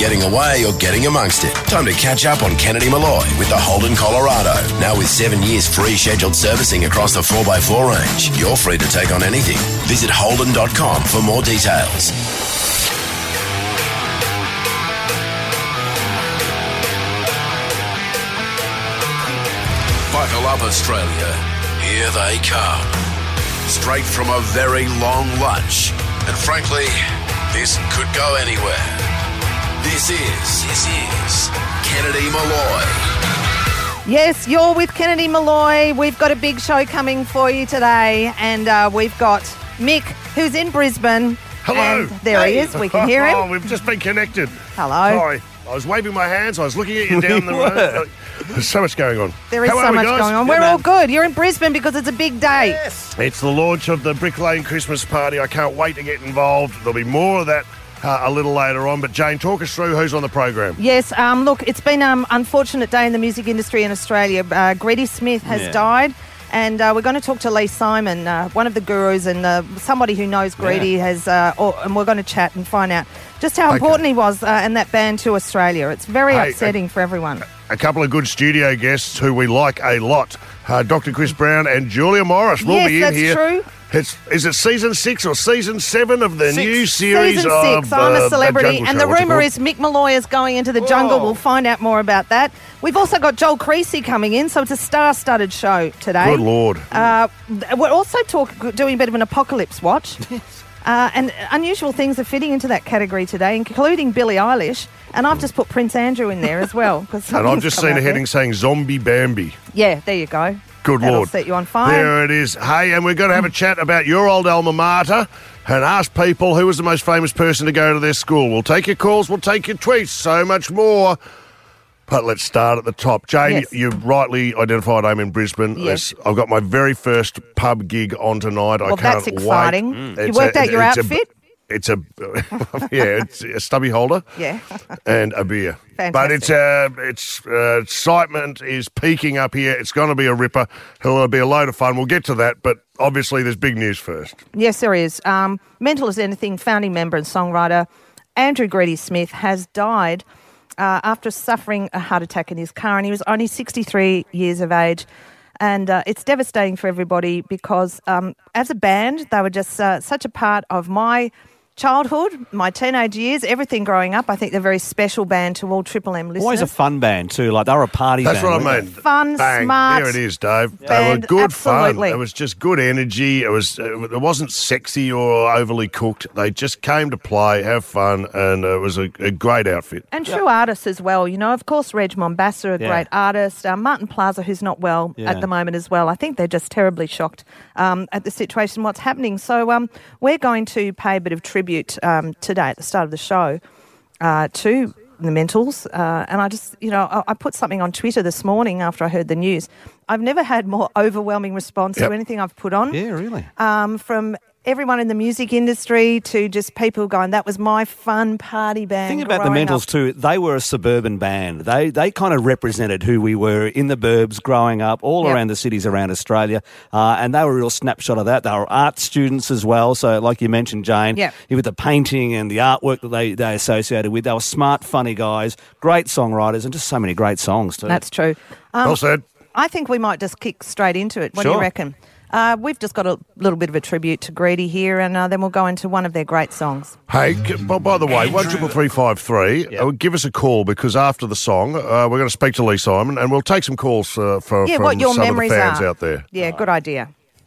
getting away or getting amongst it. Time to catch up on Kennedy Malloy with the Holden Colorado. Now with 7 years free scheduled servicing across the 4x4 range. You're free to take on anything. Visit Holden.com for more details. Buckle up, Australia. Here they come. Straight from a very long lunch. And frankly, this could go anywhere. This is Kennedy Malloy. Yes, you're with Kennedy Malloy. We've got a big show coming for you today. And we've got Mick, who's in Brisbane. Hello. And there he is. We can hear him. Oh, we've just been connected. Hello. Sorry. I was waving my hands. I was looking at you down the road. There's so much going on. There is How so are we, much guys? going on. We're all good. You're in Brisbane because it's a big day. Yes. It's the launch of the Brick Lane Christmas party. I can't wait to get involved. There'll be more of that a little later on. But Jane, talk us through who's on the program. Yes, look, it's been an unfortunate day in the music industry in Australia. Grady Smith has died. And we're going to talk to Lee Simon, one of the gurus and somebody who knows Greedy and we're going to chat and find out just how important he was and that band to Australia. It's very upsetting for everyone. A couple of good studio guests who we like a lot. Dr. Chris Brown and Julia Morris will be in here. Yes, that's true. Is it season 6 or season 7 of the new series Season of 6, I'm a Celebrity, Jungle and Show? the rumour is Mick Malloy is going into the jungle. We'll find out more about that. We've also got Joel Creasy coming in, so it's a star-studded show today. Good Lord. We're also doing a bit of an apocalypse watch. And unusual things are fitting into that category today, including Billie Eilish. And I've just put Prince Andrew in there as well. And I've just seen a heading saying Zombie Bambi. Yeah, there you go. Good That'll Lord. set you on fire. There it is. Hey, and we're going to have a chat about your old alma mater and ask people who was the most famous person to go to their school. We'll take your calls, we'll take your tweets, so much more. But let's start at the top. Jane, you rightly identified I'm in Brisbane. Yes. I've got my very first pub gig on tonight. Well, I can't that's exciting. wait. You worked out your outfit? It's a stubby holder. Yeah. And a beer. Fantastic. But it's excitement is peaking up here. It's going to be a ripper. It'll be a load of fun. We'll get to that, but obviously there's big news first. Yes, there is. Mental as Anything founding member and songwriter Andrew Grady Smith has died after suffering a heart attack in his car, and he was only 63 years of age. And it's devastating for everybody because as a band, they were just such a part of my childhood, my teenage years, everything growing up. I think they're a very special band to all Triple M listeners. Always a fun band too. Like they were a party band. That's what I mean. Fun, Bang. smart. There it is, Dave. Band, they were good absolutely. fun. It was just good energy. It wasn't sexy or overly cooked. They just came to play, have fun, and it was a great outfit. And true artists as well. You know, of course, Reg Mombassa, a great artist. Martin Plaza, who's not well at the moment as well. I think they're just terribly shocked at the situation, what's happening. So we're going to pay a bit of tribute today at the start of the show to the Mentals. And I just, I put something on Twitter this morning after I heard the news. I've never had more overwhelming response to anything I've put on. Yeah, really. From everyone in the music industry to just people going, that was my fun party band. Think about the Mentals too. They were a suburban band. They kind of represented who we were in the burbs growing up, all around the cities around Australia. And they were a real snapshot of that. They were art students as well. So like you mentioned, Jane, with the painting and the artwork that they associated with, they were smart, funny guys, great songwriters, and just so many great songs too. That's true. Well said. I think we might just kick straight into it. What do you reckon? We've just got a little bit of a tribute to Greedy here, and then we'll go into one of their great songs. Hey, by the way, 133353, give us a call because after the song, we're going to speak to Lee Simon, and we'll take some calls from what your some of the memories fans are out there. Yeah, good idea.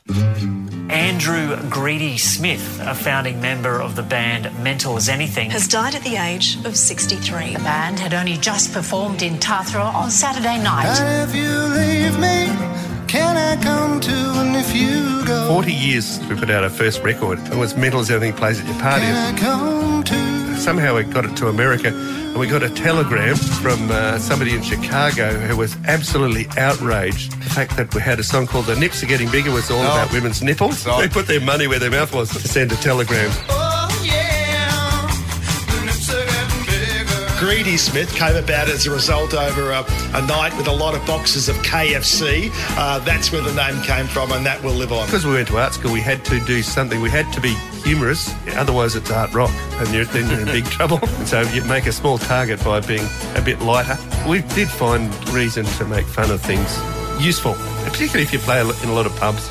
Andrew Greedy Smith, a founding member of the band Mental as Anything, has died at the age of 63. The band had only just performed in Tathra on Saturday night. And if you leave me, can I come to? And if you go, 40 years we put out our first record. It was Mental as Anything plays at your party. can I come to? Somehow we got it to America, and we got a telegram from somebody in Chicago who was absolutely outraged. The fact that we had a song called The Nips Are Getting Bigger was all about women's nipples. They put their money where their mouth was to send a telegram. Oh yeah, the nips are getting bigger. Greedy Smith came about as a result over a night with a lot of boxes of KFC. That's where the name came from, and that will live on. Because we went to art school, we had to do something. We had to be humorous, otherwise it's art rock, and then you're in big trouble. And so you make a small target by being a bit lighter. We did find reason to make fun of things useful, particularly if you play in a lot of pubs.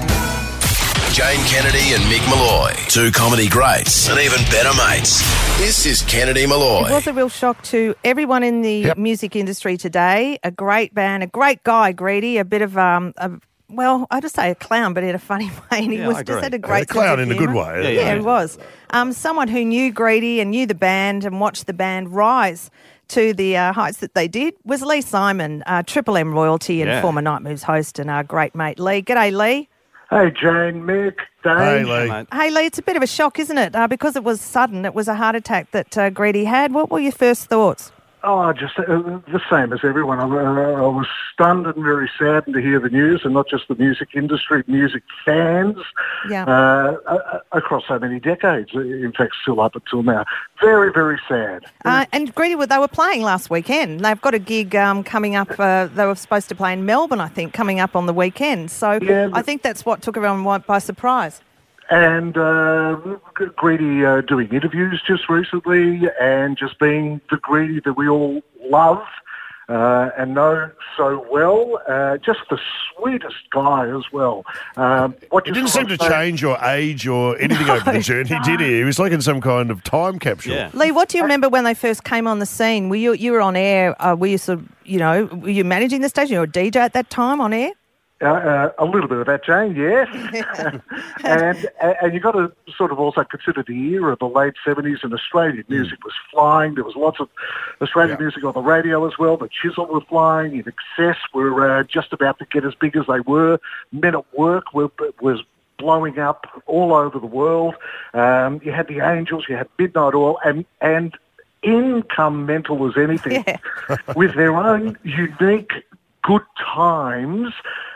Jane Kennedy and Mick Malloy, two comedy greats and even better mates. This is Kennedy Malloy. It was a real shock to everyone in the music industry today. A great band, a great guy, Greedy, a bit of well, I just say a clown, but in a funny way. And he was just had a great a clown sense of in a good humour. way. Yeah, he was. Someone who knew Greedy and knew the band and watched the band rise to the heights that they did was Lee Simon, Triple M royalty and former Night Moves host and our great mate Lee. G'day, Lee. Hey, Jane, Mick, Dave. Hey, Lee. Hey, Lee, it's a bit of a shock, isn't it? Because it was sudden. It was a heart attack that Greedy had. What were your first thoughts? Oh, just the same as everyone. I was stunned and very saddened to hear the news, and not just the music industry, music fans across so many decades, in fact, still up until now. Very, very sad. And Greedy, they were playing last weekend. They've got a gig coming up. They were supposed to play in Melbourne, I think, coming up on the weekend. So I think that's what took everyone by surprise. And Greedy doing interviews just recently and just being the Greedy that we all love and know so well. Just the sweetest guy as well. He didn't seem to change or age or anything over the journey, did he? He was like in some kind of time capsule. Yeah. Lee, what do you remember when they first came on the scene? Were you were on air? Were you sort of, were you managing the station? You were a DJ at that time on air? A little bit of that, Jane, yes. and you've got to sort of also consider the era of the late 70s, and Australian music was flying. There was lots of Australian music on the radio as well. The Chisel were flying. In Excess were just about to get as big as they were. Men at Work was blowing up all over the world. You had the Angels, you had Midnight Oil, and in come Mental as Anything with their own unique good times.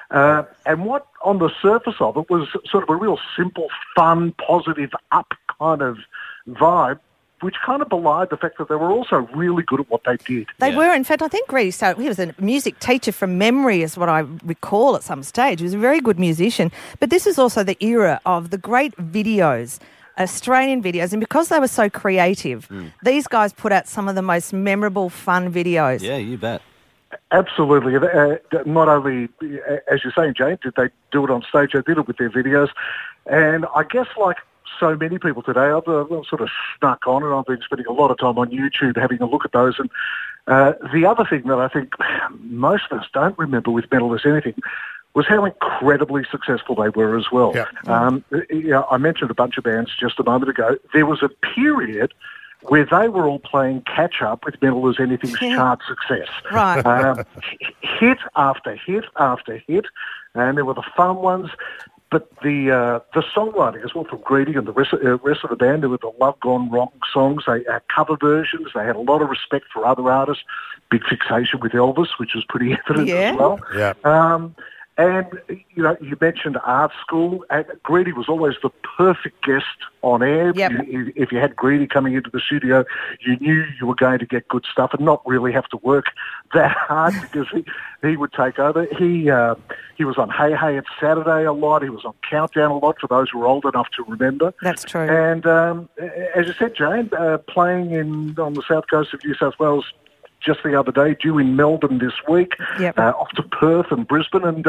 And what, on the surface of it, was sort of a real simple, fun, positive, up kind of vibe, which kind of belied the fact that they were also really good at what they did. They were. In fact, I think Greedy, so he was a music teacher from memory, is what I recall at some stage. He was a very good musician. But this is also the era of the great videos, Australian videos, and because they were so creative, these guys put out some of the most memorable, fun videos. Yeah, you bet. Absolutely. Not only, as you're saying, Jane, did they do it on stage, they did it with their videos. And I guess like so many people today, I've sort of snuck on and I've been spending a lot of time on YouTube having a look at those. And the other thing that I think most of us don't remember with Mental as Anything was how incredibly successful they were as well. Yeah. I mentioned a bunch of bands just a moment ago. There was a period where they were all playing catch-up with Mental as Anything's chart success. Right. Hit after hit after hit, and there were the fun ones. But the songwriting as well from Greedy and the rest of the band, there were the Love Gone Wrong songs. They had cover versions. They had a lot of respect for other artists. Big fixation with Elvis, which was pretty evident as well. Yeah. And, you mentioned art school. Greedy was always the perfect guest on air. Yep. If you had Greedy coming into the studio, you knew you were going to get good stuff and not really have to work that hard because he would take over. He was on Hey Hey It's Saturday a lot. He was on Countdown a lot for those who are old enough to remember. That's true. And as you said, Jane, playing on the south coast of New South Wales just the other day, due in Melbourne this week, off to Perth and Brisbane, and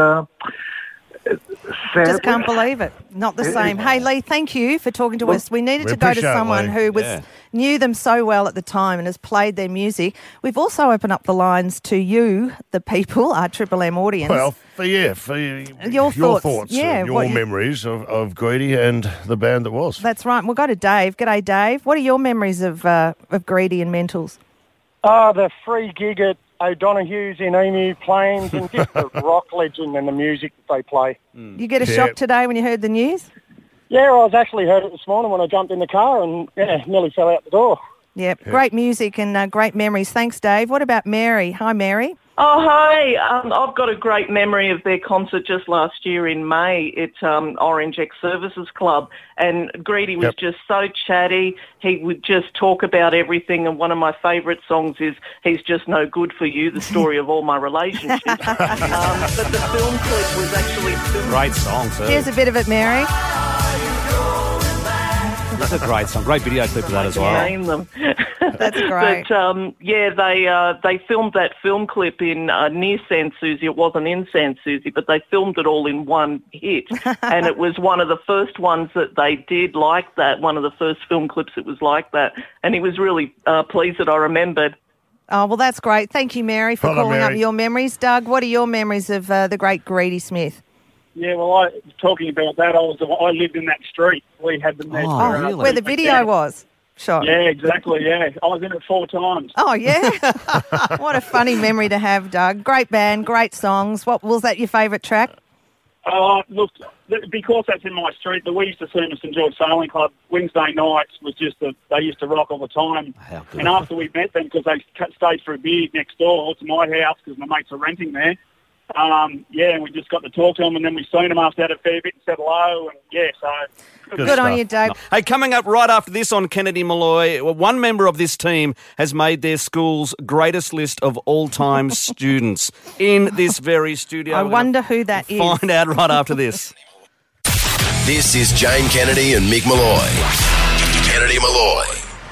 just can't believe it. Not the same. Hey, Lee, thank you for talking to us. We needed to go to someone who knew them so well at the time and has played their music. We've also opened up the lines to you, the people, our Triple M audience. Well, for your thoughts, your memories of Greedy and the band that was. That's right. We'll go to Dave. G'day, Dave. What are your memories of Greedy and Mentals? The free gig at O'Donoghue's in Emu Plains and just the rock legend and the music that they play. You get a shock today when you heard the news? Yeah, I was actually heard it this morning when I jumped in the car and nearly fell out the door. Yep, great music and great memories. Thanks, Dave. What about Mary? Hi, Mary. Oh, hi. I've got a great memory of their concert just last year in May at Orange Ex-Services Club. And Greedy was just so chatty. He would just talk about everything. And one of my favourite songs is He's Just No Good For You, the story of all my relationships. But the film clip was actually filmed. Great song, too. Here's a bit of it, Mary. That's a great song. Great video clip of that as well. Name them. That's great. But, they filmed that film clip in near Sans Souci. It wasn't in Sans Souci, but they filmed it all in one hit. And it was one of the first ones that they did like that, one of the first film clips that was like that. And he was really pleased that I remembered. Oh, well, that's great. Thank you, Mary, for calling up your memories. Doug, what are your memories of the great Greedy Smith? Yeah, well, talking about that, I lived in that street. We had them there. Really? Where the video was shot? Yeah, exactly, yeah. I was in it 4 times. Oh, yeah? What a funny memory to have, Doug. Great band, great songs. What was that your favourite track? Look, because that's in my street, we used to see them at St George Sailing Club. Wednesday nights was just they used to rock all the time. And after we met them, because they stayed for a beer next door to my house because my mates are renting there, we just got to talk to them, and then we seen them after that a fair bit and said hello, and so... Good on you, Doug. Hey, coming up right after this on Kennedy Malloy, one member of this team has made their school's greatest list of all-time students in this very studio. I wonder who that is. Find out right after this. This is Jane Kennedy and Mick Malloy. Kennedy Malloy.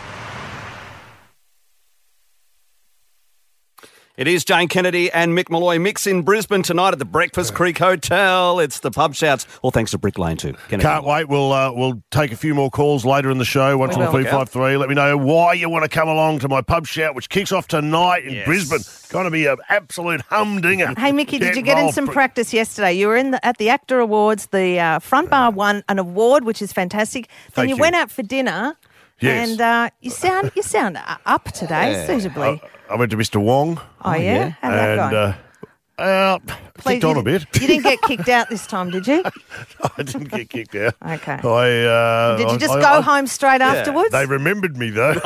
It is Jane Kennedy and Mick Malloy. Mick's in Brisbane tonight at the Breakfast Creek Hotel. It's the Pub Shouts, all thanks to Brick Lane too. Kennedy. Can't wait. We'll take a few more calls later in the show. 12353. Let me know why you want to come along to my Pub Shout, which kicks off tonight in Brisbane. Going to be an absolute humdinger. Hey, Mickey, did you get in some practice yesterday? You were at the Actor Awards. The front bar won an award, which is fantastic. Then you went out for dinner. Yes. And you sound up today, suitably. I went to Mr. Wong. Oh, yeah? How'd that go? Kicked on a bit. You didn't get kicked out this time, did you? I didn't get kicked out. Okay. Did you just go home straight afterwards? They remembered me, though.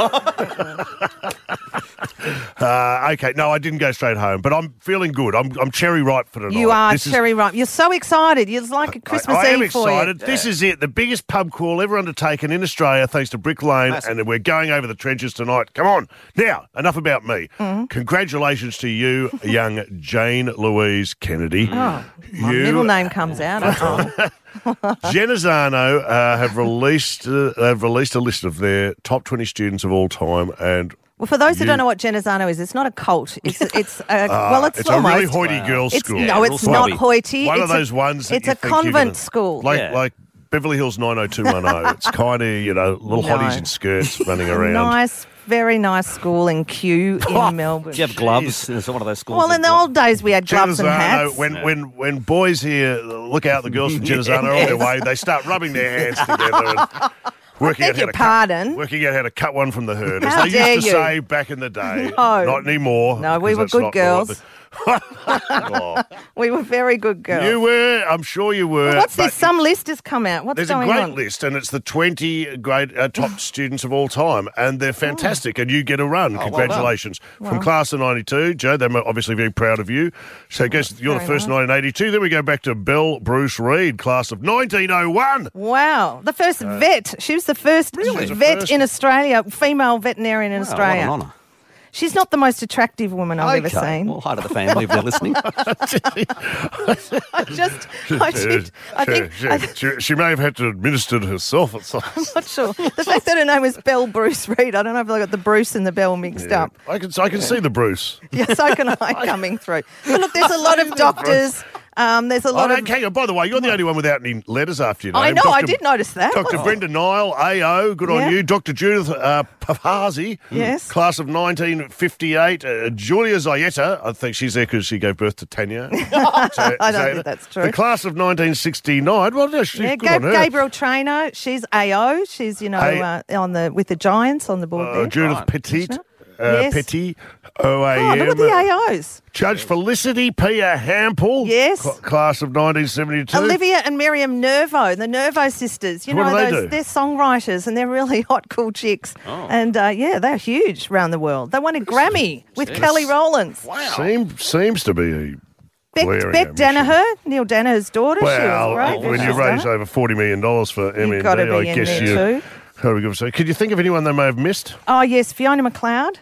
Okay, no, I didn't go straight home, but I'm feeling good. I'm cherry ripe for tonight. You are cherry ripe. You're so excited. It's like a Christmas Eve for you. I am excited. This is it, the biggest pub crawl ever undertaken in Australia, thanks to Brick Lane, and we're going over the trenches tonight. Come on. Now, enough about me. Congratulations to you, young Jane Louise Kennedy. Oh, my middle name comes out. Genazzano have released a list of their top 20 students of all time, and well, for those who don't know what Genazzano is, it's not a cult. It's it's almost a really hoity girls' school. No, it's not hoity. One of those ones. It's a convent school, like Beverly Hills 90210. It's kind of little hotties in skirts running around. Nice. Very nice school in Kew in Melbourne. Do you have gloves? It's one of those schools. Well, in the old days, we had gloves and hats. When boys here look out the girls from Genazzano on their way, they start rubbing their hands together and working out how to cut one from the herd, as they used to say back in the day. No. Not anymore. No, we were good girls. We were very good girls. You were. I'm sure you were. Well, what's this? Some list has come out. What's going on? There's a great list, and it's the 20 great top students of all time, and they're fantastic, and you get a run. Congratulations. From class of 92, Joe, they're obviously very proud of you. So I guess you're the first 1982. Then we go back to Belle Bruce Reid, class of 1901. Wow. The first vet. She was the first vet in Australia, female veterinarian in Australia. What an honour. She's not the most attractive woman I've ever seen. Well, hi to the family if they're listening. She may have had to administer to herself at some. I'm not sure. The fact that her name was Belle Bruce Reid, I don't know if I got the Bruce and the Belle mixed up. I can see the Bruce. Yes, I can coming through. But look, there's a lot of doctors. There's a lot of... Hang on, by the way, you're the only one without any letters after your name. I know, I did notice that. Dr. Brenda Nile, AO, good on you. Dr. Judith Papazi, class of 1958. Julia Zayeta, I think she's there because she gave birth to Tanya. I don't think that's true. The class of 1969, well, no, she's good on her. Gabriel Traynor, she's AO. She's, with the Giants on the board there. Judith Petit. Petty, OAM. Oh, look at the AOs. Judge Felicity Pia Hampel. Yes. Class of 1972. Olivia and Miriam Nervo, the Nervo sisters. You What know, do they do? they're songwriters and they're really hot, cool chicks. Oh. And they're huge around the world. They won a Grammy with Yes. Kelly Rowlands. Wow. Seems to be Beck Danaher, Neil Danaher's daughter. Well, she was great. when you raise over $40 million for MND, gotta be I in guess there you too. gotta be good. So, could you think of anyone they may have missed? Oh, yes, Fiona McLeod.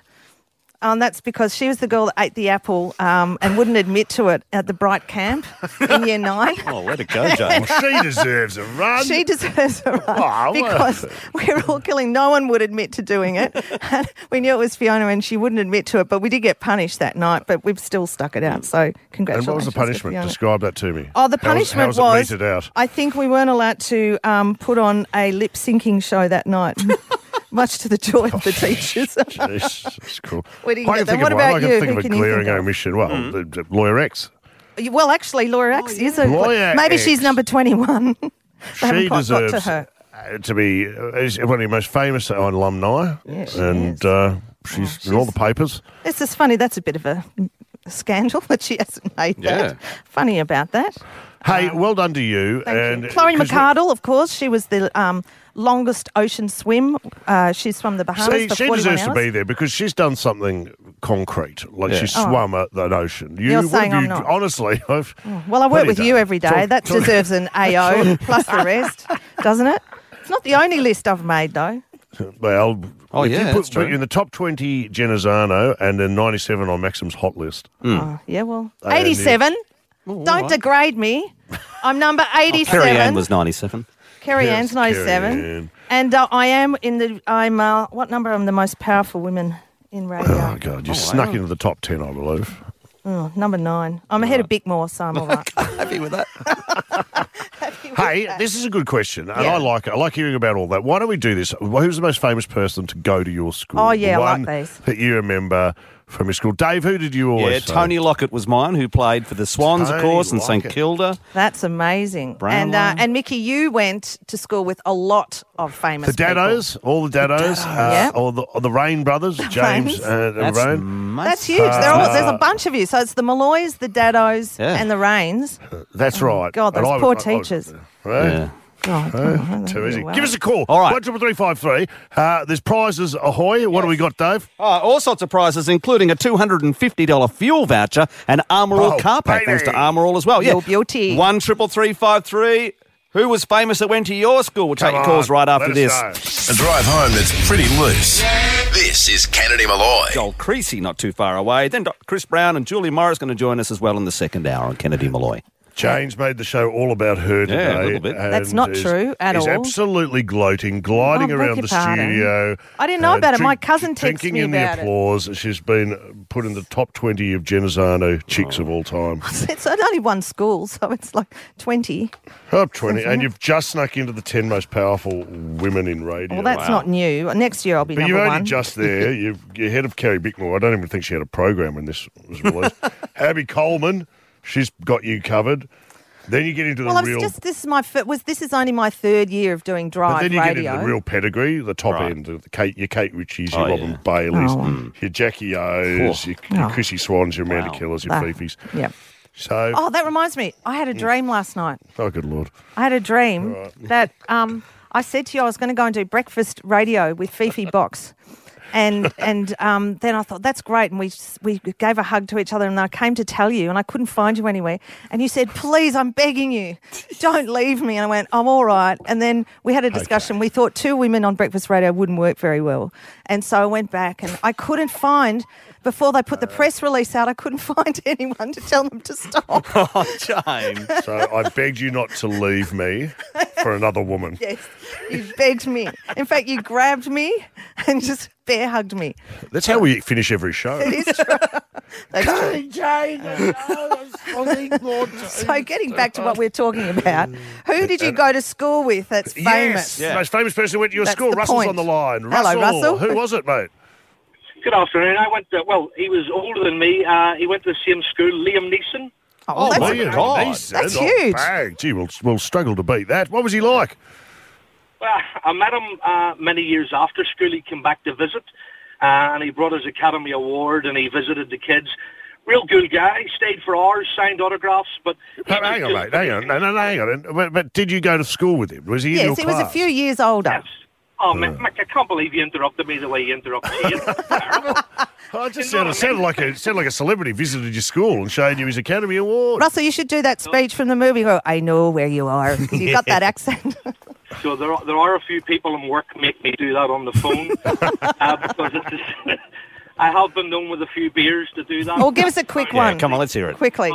That's because she was the girl that ate the apple and wouldn't admit to it at the Bright Camp in Year 9. Oh, let it go, Jane. She deserves a run. She deserves a run Oh, because we're all killing. No one would admit to doing it. And we knew it was Fiona and she wouldn't admit to it, but we did get punished that night, but we've still stuck it out. So congratulations. And what was the to punishment? Fiona. Describe that to me. Oh, the punishment how was, it meted out? I think we weren't allowed to put on a lip-syncing show that night. Much to the joy of the teachers. Jeez, that's cool. Where do you I get can that? think What of one. about I can you? think Who of a can you glaring think of? omission. Well, the Lawyer X. Well, actually, Laura X is a... Lawyer maybe X. she's number 21. They haven't She quite got deserves to her. to be one of the most famous alumni. Yeah, she and she's in all the papers. It's just funny. That's a bit of a scandal that she hasn't made that. Funny about that. Hey, well done to you. Thank you. Chloe McCardle, of course. She was the longest ocean swim. She's from the Bahamas See, for she 41 deserves hours. to be there because she's done something concrete. Like she Oh. swum at that ocean. You're saying I'm not. Honestly, I've... Well, I work Plenty with you done. every day. That deserves an AO plus the rest, doesn't it? It's not the only list I've made, though. Well, Oh, if yeah, you that's true. put you in the top 20 Genazzano and then 97 on Maxim's hot list. Oh, yeah, well, And 87. Oh, Don't degrade me. I'm number 87. Kerry Ann was 97. Kerry Ann's 97. Kerry Ann. And I am in the, what number? I'm the most powerful women in radio. Oh, God, you snuck into the top 10, I believe. Oh, number 9. I'm ahead of Bickmore, so I'm all right. Happy with that. Hey, this is a good question, and Yeah. I like it. I like hearing about all that. Why don't we do this? Who's the most famous person to go to your school? Oh, yeah, The I like one these. that you remember from your school. Dave, who did you always Yeah, say? Tony Lockett was mine, who played for the Swans, of Tony course, and St Lockett. Kilda. That's amazing. Brownlow. And Mickey, you went to school with a lot of famous The Daddos, all the Daddos, Yeah. all the Rain brothers, James Rains. and That's Rain. That's huge. There's a bunch of you. So it's the Malloys, the Daddos, Yeah. and the Rains. That's right. God, And those I- poor I- teachers. Right? Yeah. God, Too easy. well. Give us a call. All right. 13353. There's prizes ahoy. What do we got, Dave? All sorts of prizes, including a $250 fuel voucher and Armour All Oh, car pack, thanks to baby. Armour All as well. Your beauty. 13353. Who was famous that went to your school? We'll take Come your calls on, right after let this. us know. A drive home that's pretty loose. This is Kennedy Malloy. Joel Creasy not too far away. Then Dr. Chris Brown and Julie Morris going to join us as well in the second hour on Kennedy Malloy. Jane's made the show all about her today. Yeah, a little bit. and That's not true at is all. absolutely gloating, gliding Oh, beg around your the pardon. studio. I didn't know about it. My cousin texted drinking me in about the it. applause. She's been put in the top 20 of Genazzano chicks of all time. It's only one school, so it's like 20. Top 20. And you've just snuck into the 10 most powerful women in radio. Well, that's not new. Next year I'll be But number you're one. only just there. You're ahead of Kerry Bickmore. I don't even think she had a program when this was released. Abby Coleman, she's got you covered. Then you get into the well, real... this is only my third year of doing But drive then you radio. get into the real pedigree, the top end, your Kate Ritchies, your Robin Baileys, your Jackie O's, your Chrissy Swans, your Amanda Killers, your Fifis. Yep. So, Oh, that reminds me. I had a dream last night. oh, good Lord. I had a dream that I said to you I was going to go and do breakfast radio with Fifi Box. And then I thought, that's great. And we gave a hug to each other and I came to tell you and I couldn't find you anywhere. And you said, please, I'm begging you, don't leave me. And I went, I'm all right. And then we had a discussion. We thought 2 women on breakfast radio wouldn't work very well. And so I went back and I couldn't find, before they put the press release out, I couldn't find anyone to tell them to stop. Oh, Jane. So I begged you not to leave me for another woman. Yes, you begged me. In fact, you grabbed me and just bear hugged me. That's how we finish every show. It is true. That's true. Jane. So getting back to what we're talking about, who did you go to school with that's famous? Yes, the most famous person who went to your That's school. the Russell's point. on the line. Hello, Russell. Who was it, mate? Good afternoon. I went to, he was older than me. He went to the same school, Liam Neeson. Oh, that's, Liam Neeson. that's Not huge. bad. Gee, we'll struggle to beat that. What was he like? Well, I met him many years after school. He came back to visit. and he brought his Academy Award, and he visited the kids. Real good guy. Stayed for hours, signed autographs, but... Hang on, mate. Hang on. No, hang on. But did you go to school with him? Was he in your class? Yes, he was a few years older. Yes. Oh, Mick, I can't believe you interrupted me the way you interrupted me. It just sounded like a celebrity visited your school and showed you his Academy Award. Russell, you should do that speech from the movie. Go, I know where you are. You got that accent. So there are a few people in work make me do that on the phone because it's just, I have been known with a few beers to do that. Oh, give us a quick one. Come on, let's hear it. Quickly.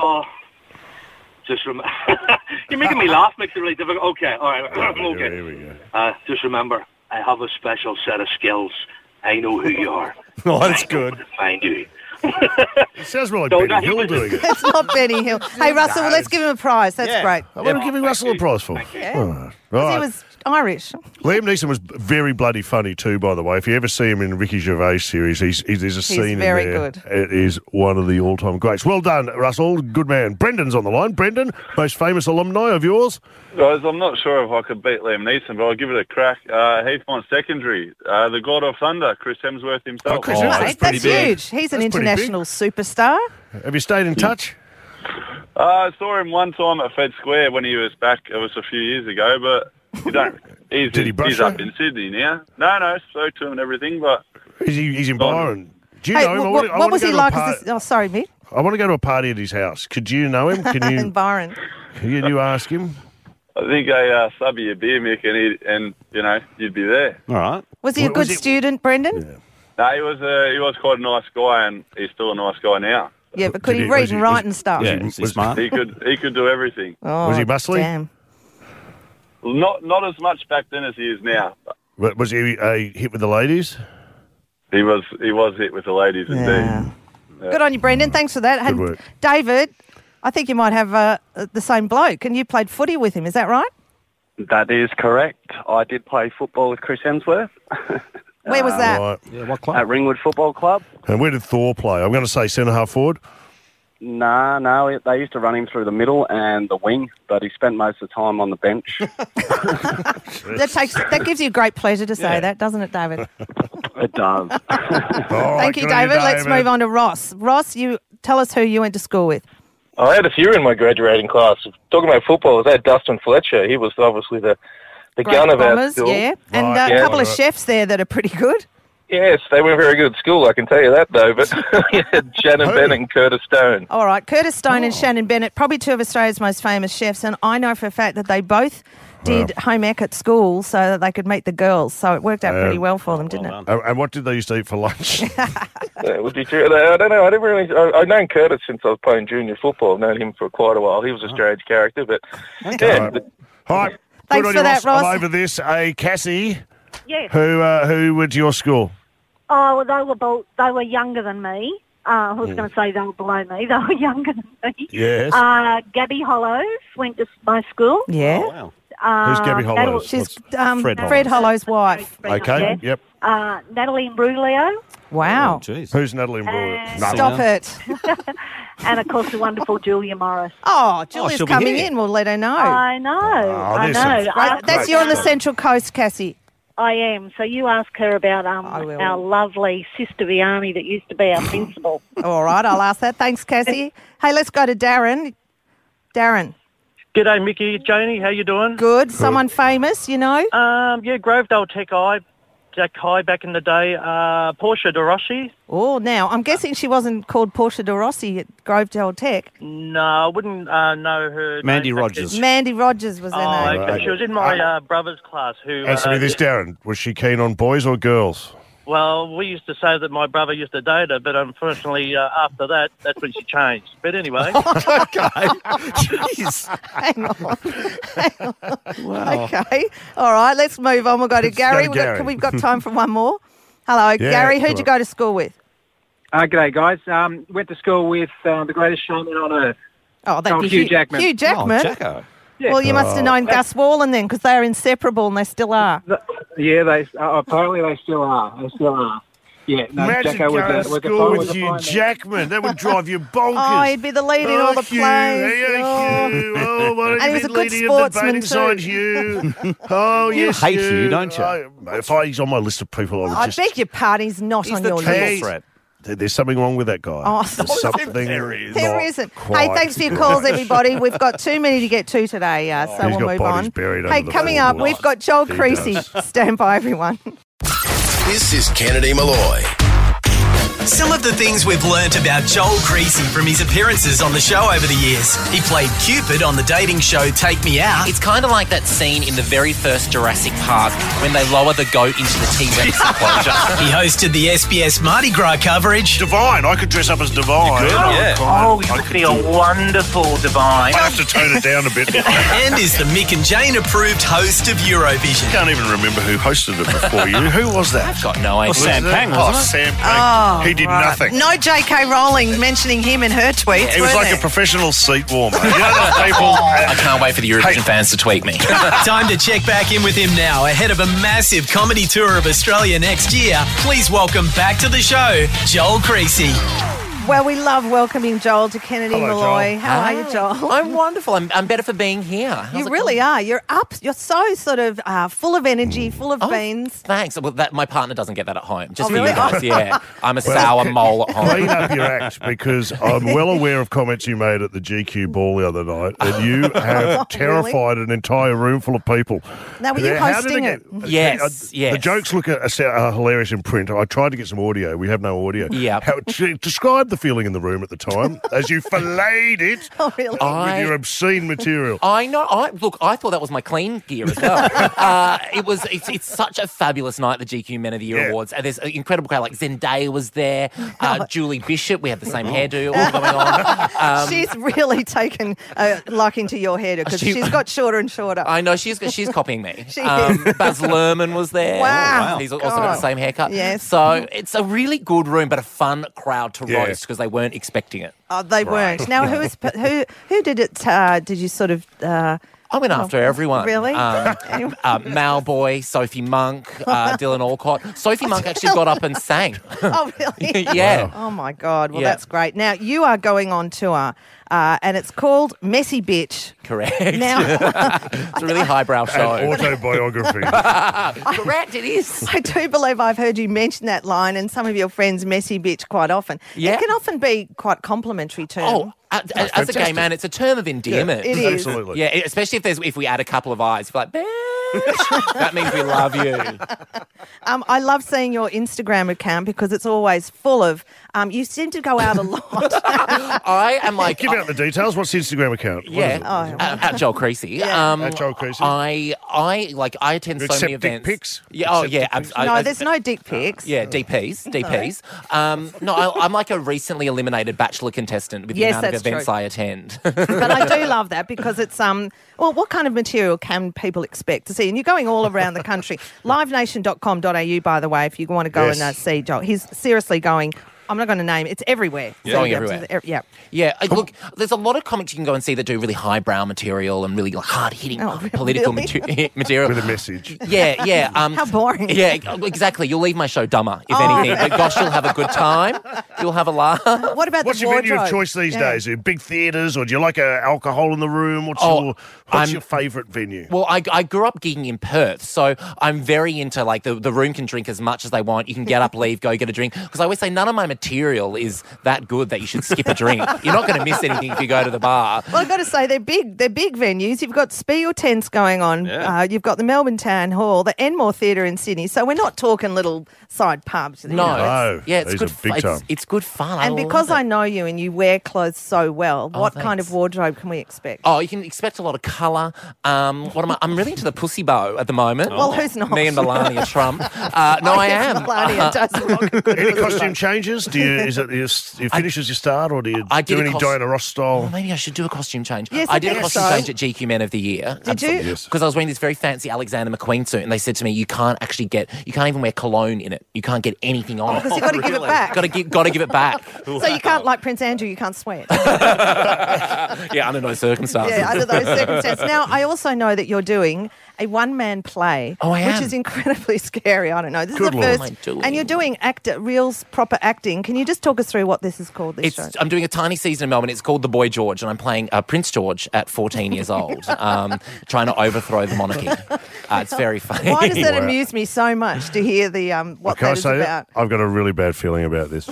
You're making me laugh. Makes it really difficult. Okay, all right. Okay. Here we go. Just remember, I have a special set of skills. I know who you are. Oh, that's good. Find you. It sounds more like Benny Hill doing it. It's not Benny Hill. Hey, Russell, let's give him a prize. That's great. What are we giving Russell a prize for? Yeah. Right. He was Irish. Liam Neeson was very bloody funny too, by the way. If you ever see him in Ricky Gervais series, there's a scene in there. He's very good. It is one of the all-time greats. Well done, Russell. Good man. Brendan's on the line. Brendan, most famous alumni of yours? Guys, I'm not sure if I could beat Liam Neeson, but I'll give it a crack. Heathmont Secondary, the God of Thunder, Chris Hemsworth himself. That's huge. He's an international superstar. Have you stayed in touch? I saw him one time at Fed Square when he was back. It was a few years ago, but you don't. He's up in Sydney now. No, spoke to him and everything, but he's in Byron. Do you know him? What was he like? Sorry, Mick. I want to go to a party at his house. Could you know him? Can you in Byron? Can you ask him? I think I sub you a beer, Mick, and you'd be there. All right. Was he a good student, Brendan? Yeah. No, he was quite a nice guy, and he's still a nice guy now. Yeah, but could he read and write and stuff? Yeah, was he smart? He could do everything. Oh, was he muscly? Damn. Not as much back then as he is now. But was he a hit with the ladies? He was hit with the ladies indeed. Yeah. Good on you, Brendan. Thanks for that. Good work. David, I think you might have the same bloke, and you played footy with him. Is that right? That is correct. I did play football with Chris Hemsworth. Where was that? Right. Yeah, what club? At Ringwood Football Club. And where did Thor play? I'm going to say centre half forward. No, they used to run him through the middle and the wing, but he spent most of the time on the bench. That gives you great pleasure to say that, doesn't it, David? It does. Thank you, David. Let's move on to Ross. Ross, you tell us who you went to school with. I had a few in my graduating class. Talking about football, I had Dustin Fletcher. He was obviously the gun of our school. Yeah, and a couple of chefs there that are pretty good. Yes, they weren't very good at school, I can tell you that, though. But Shannon Bennett and Curtis Stone. All right, Curtis Stone and Shannon Bennett, probably two of Australia's most famous chefs, and I know for a fact that they both did home ec at school so that they could meet the girls. So it worked out pretty well for them, didn't it? And what did they used to eat for lunch? Would be true. I don't know. I've known Curtis since I was playing junior football. I've known him for quite a while. He was a strange character, but All right. Thanks for that, Ross. I'm over this. Cassie. Yes. Who went to your school? Oh, well, they were younger than me. I was going to say they were below me. They were younger than me. Yes. Gabby Hollows went to my school. Yeah. Oh, wow. Who's Gabby Hollows? She's Fred Hollow's wife. Okay, yep. Natalie Imbruglia. Wow. Oh, geez. Who's Natalie Imbruglia? Stop it. And, of course, the wonderful Julia Morris. Oh, Julia's coming in. We'll let her know. I know. I know. That's you on the Central Coast, Cassie. I am. So you ask her about our lovely sister Vianney that used to be our principal. All right, I'll ask that. Thanks, Cassie. Hey, let's go to Darren. Darren. G'day, Mickey. Janie, how you doing? Good. Someone famous, you know? Yeah, Grovedale Jack High back in the day. Portia de Rossi. Oh, now, I'm guessing she wasn't called Portia de Rossi at Grovedale Tech. No, I wouldn't know her. Mandy Rogers. Mandy Rogers was her name. Okay. She was in my brother's class. Answer me this, Darren. Was she keen on boys or girls? Well, we used to say that my brother used to date her, but unfortunately, after that, that's when she changed. But anyway. Okay. Jeez. Hang on. Wow. Okay. All right, let's move on. We'll go to Gary. We've got time for one more. Hello, Gary. Who'd you go to school with? G'day, guys. Went to school with the greatest showman on earth. Oh, that'd be Hugh Jackman. Hugh Jackman? Oh, Jacko. Yeah. Well, you must have known Gus Wallen then, because they're inseparable and they still are. Yeah, apparently they still are. They still are. Yeah, no, Imagine Jacko going to was school with Hugh Jackman. That would drive you bonkers. Oh, he'd be the lead in all the Hugh, plays. Hugh. Oh, why don't And he you was be a good leading sportsman the debate too. inside Hugh? Oh, You yes, hate Hugh, don't you? If he's on my list of people, I would I just... beg your pardon, he's not on your Hey, list. there's something wrong with that guy. Oh, There's something There not isn't. quite. Hey, thanks for your calls, everybody. We've got too many to get to today, so He's we'll got move bodies on. buried Hey, under the coming up, floorboards. we've got Joel He Creasy. does. Stand by, everyone. This is Kennedy Malloy. Some of the things we've learnt about Joel Creasy from his appearances on the show over the years. He played Cupid on the dating show Take Me Out. It's kind of like that scene in the very first Jurassic Park when they lower the goat into the T-Rex enclosure. He hosted the SBS Mardi Gras coverage. Divine. I could dress up as Divine. You could, yeah. Oh, you would be a wonderful Divine. I have to tone it down a bit. And is the Mick and Jane approved host of Eurovision. I can't even remember who hosted it before you. Who was that? I've got no idea. Sam Pang, Sam Pang. Oh, he did right. nothing. No J.K. Rowling mentioning him in her tweets. He was were like there? a professional seat warmer. You know those people... I can't wait for the Eurovision fans to tweet me. Time to check back in with him now ahead of a massive comedy tour of Australia next year. Please welcome back to the show, Joel Creasy. Well, we love welcoming Joel to Kennedy Hello, Malloy. Joel. How are Hi. you, Joel? I'm wonderful. I'm better for being here. How's You it really going? are. You're up. You're so sort of full of energy, full of beans. Thanks. Well, my partner doesn't get that at home. Just Oh, for really? you guys, yeah. I'm a Well, sour mole at home. Clean up your act, because I'm well aware of comments you made at the GQ ball the other night, and you have terrified an entire room full of people. Now, were you How did hosting it? Yes, The yes. jokes look are hilarious in print. I tried to get some audio. We have no audio. Yeah. Describe the feeling in the room at the time as you filleted it with your obscene material. I know. Look, I thought that was my clean gear as well. It's such a fabulous night, the GQ Men of the Year Awards. And there's an incredible crowd. Like Zendaya was there, Julie Bishop. We have the same hairdo all going on. She's really taken a liking to your hair because she's got shorter and shorter. I know she's copying me. She is. Baz Luhrmann was there. Wow. He's also got the same haircut. Yes. So it's a really good room, but a fun crowd to Yeah. roast because they weren't expecting it. Oh, they weren't. Now, who did it? Did you sort of? I went after everyone. Really? Malboy, Sophie Monk, Dylan Alcott. Sophie Monk actually got up and sang. Oh, really? Yeah. Oh, my God. Well, Yeah. that's great. Now, you are going on tour, and it's called Messy Bitch. Correct. Now, It's a really highbrow show. An autobiography. Correct, it is. I do believe I've heard you mention that line and some of your friends messy bitch quite often. Yeah. It can often be quite complimentary term. Oh, as a gay man, it's a term of endearment. Yeah, it is. Absolutely. Yeah, especially if we add a couple of eyes, you're like, bitch. That means we love you. I love seeing your Instagram account because it's always full of. You seem to go out a lot. I am like, Give out the details. What's the Instagram account? What is yeah, it? at Joel Creasy. Yeah. At Joel Creasy. I attend You so accept many dick events. pics? Yeah, oh Accept yeah. dick pics? No, there's no dick pics. Yeah, DPs. I'm like a recently eliminated Bachelor contestant with the Yes, amount of that's events true. I attend. But I do love that because it's well, what kind of material can people expect to see? And you're going all around the country. Livenation.com.au, by the way, if you want to go and see Joel. He's seriously going. I'm not going to name it. It's everywhere. Going everywhere. Yeah. Yeah, look, there's a lot of comics you can go and see that do really highbrow material and really hard-hitting political material. With a message. Yeah. How boring. Yeah, exactly. You'll leave my show dumber, if anything. But gosh, you'll have a good time. You'll have a laugh. What about What's the your wardrobe? venue of choice these days? Are you big theatres, or do you like alcohol in the room? What's your favourite venue? Well, I grew up gigging in Perth, so I'm very into, like, the room can drink as much as they want. You can get up, leave, go get a drink. Because I always say none of my material is that good that you should skip a drink. You're not going to miss anything if you go to the bar. Well, I've got to say, they're big venues. You've got Spiel Tents going on. Yeah. You've got the Melbourne Town Hall, the Enmore Theatre in Sydney. So we're not talking little side pubs. you know. No. Yeah, it's These good. are big time. It's good fun. And because I know you and you wear clothes so well, what thanks. kind of wardrobe can we expect? Oh, you can expect a lot of colour. I'm really into the pussy bow at the moment. Well, who's not? Me and Melania Trump. No, I am. Melania does rock a good Any pussy costume bow. changes? Is it you finish as you start, or do you I did do a any Diana Ross style? Oh, maybe I should do a costume change. Yes, I I did a think costume so. change at GQ Men of the Year. Did you? Yes. Because I was wearing this very fancy Alexander McQueen suit, and they said to me, "You can't even wear cologne in it. You can't get anything on it Because you've got to give it back. Got to give it back." So you can't, like Prince Andrew, you can't sweat. Yeah, under no circumstances. Yeah, under those circumstances. Now, I also know that you're doing a one-man play, Oh, I which am. is incredibly scary. I don't know. This Good is the Lord. first, What am I doing? and you're doing real proper acting. Can you just talk us through what this is called? This show. I'm doing a tiny season in Melbourne. It's called The Boy George, and I'm playing Prince George at 14 years old, trying to overthrow the monarchy. It's very funny. Why does that amuse me so much to hear the what Can I that is say about? I've got a really bad feeling about this.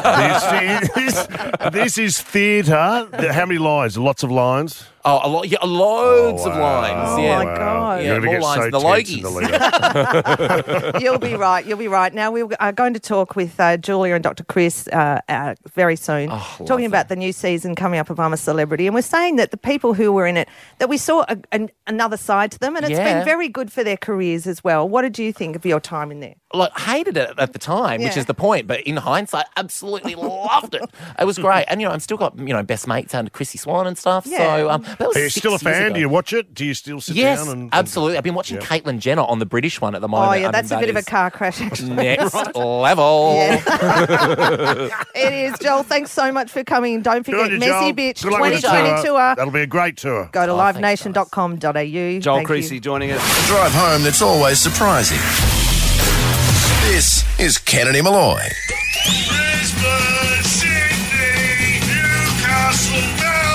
This is theatre. How many lines? Lots of lines. Oh, a lot, yeah, loads of lines. Oh, yeah. my God. Yeah, You're more gonna lines get so than the tense in Logies. the lead-up. You'll be right. You'll be right. Now, we are going to talk with Julia and Dr. Chris very soon, talking about the new season coming up of I'm a Celebrity. And we're saying that the people who were in it, that we saw another side to them, and it's Yeah. been very good for their careers as well. What did you think of your time in there? Like, hated it at the time, which Yeah. is the point. But in hindsight, absolutely loved it. It was great. And, I've still got, best mates under Chrissy Swan and stuff. Yeah. So, that was Are you 6 still a years fan? ago. Do you watch it? Do you still sit Yes, down? And absolutely. I've been watching Yeah. Caitlyn Jenner on the British one at the moment. Oh, yeah, I that's mean, a bit that of a is car crash, actually. next level. It is. Joel, thanks so much for coming. Don't Good on forget, you, Messy Joel. Bitch Good luck with the 2020 tour. That'll be a great tour. Go to livenation.com.au. Joel Thank Creasy you. joining us. A drive home that's always surprising. This is Kennedy Malloy. Brisbane, Sydney, Newcastle,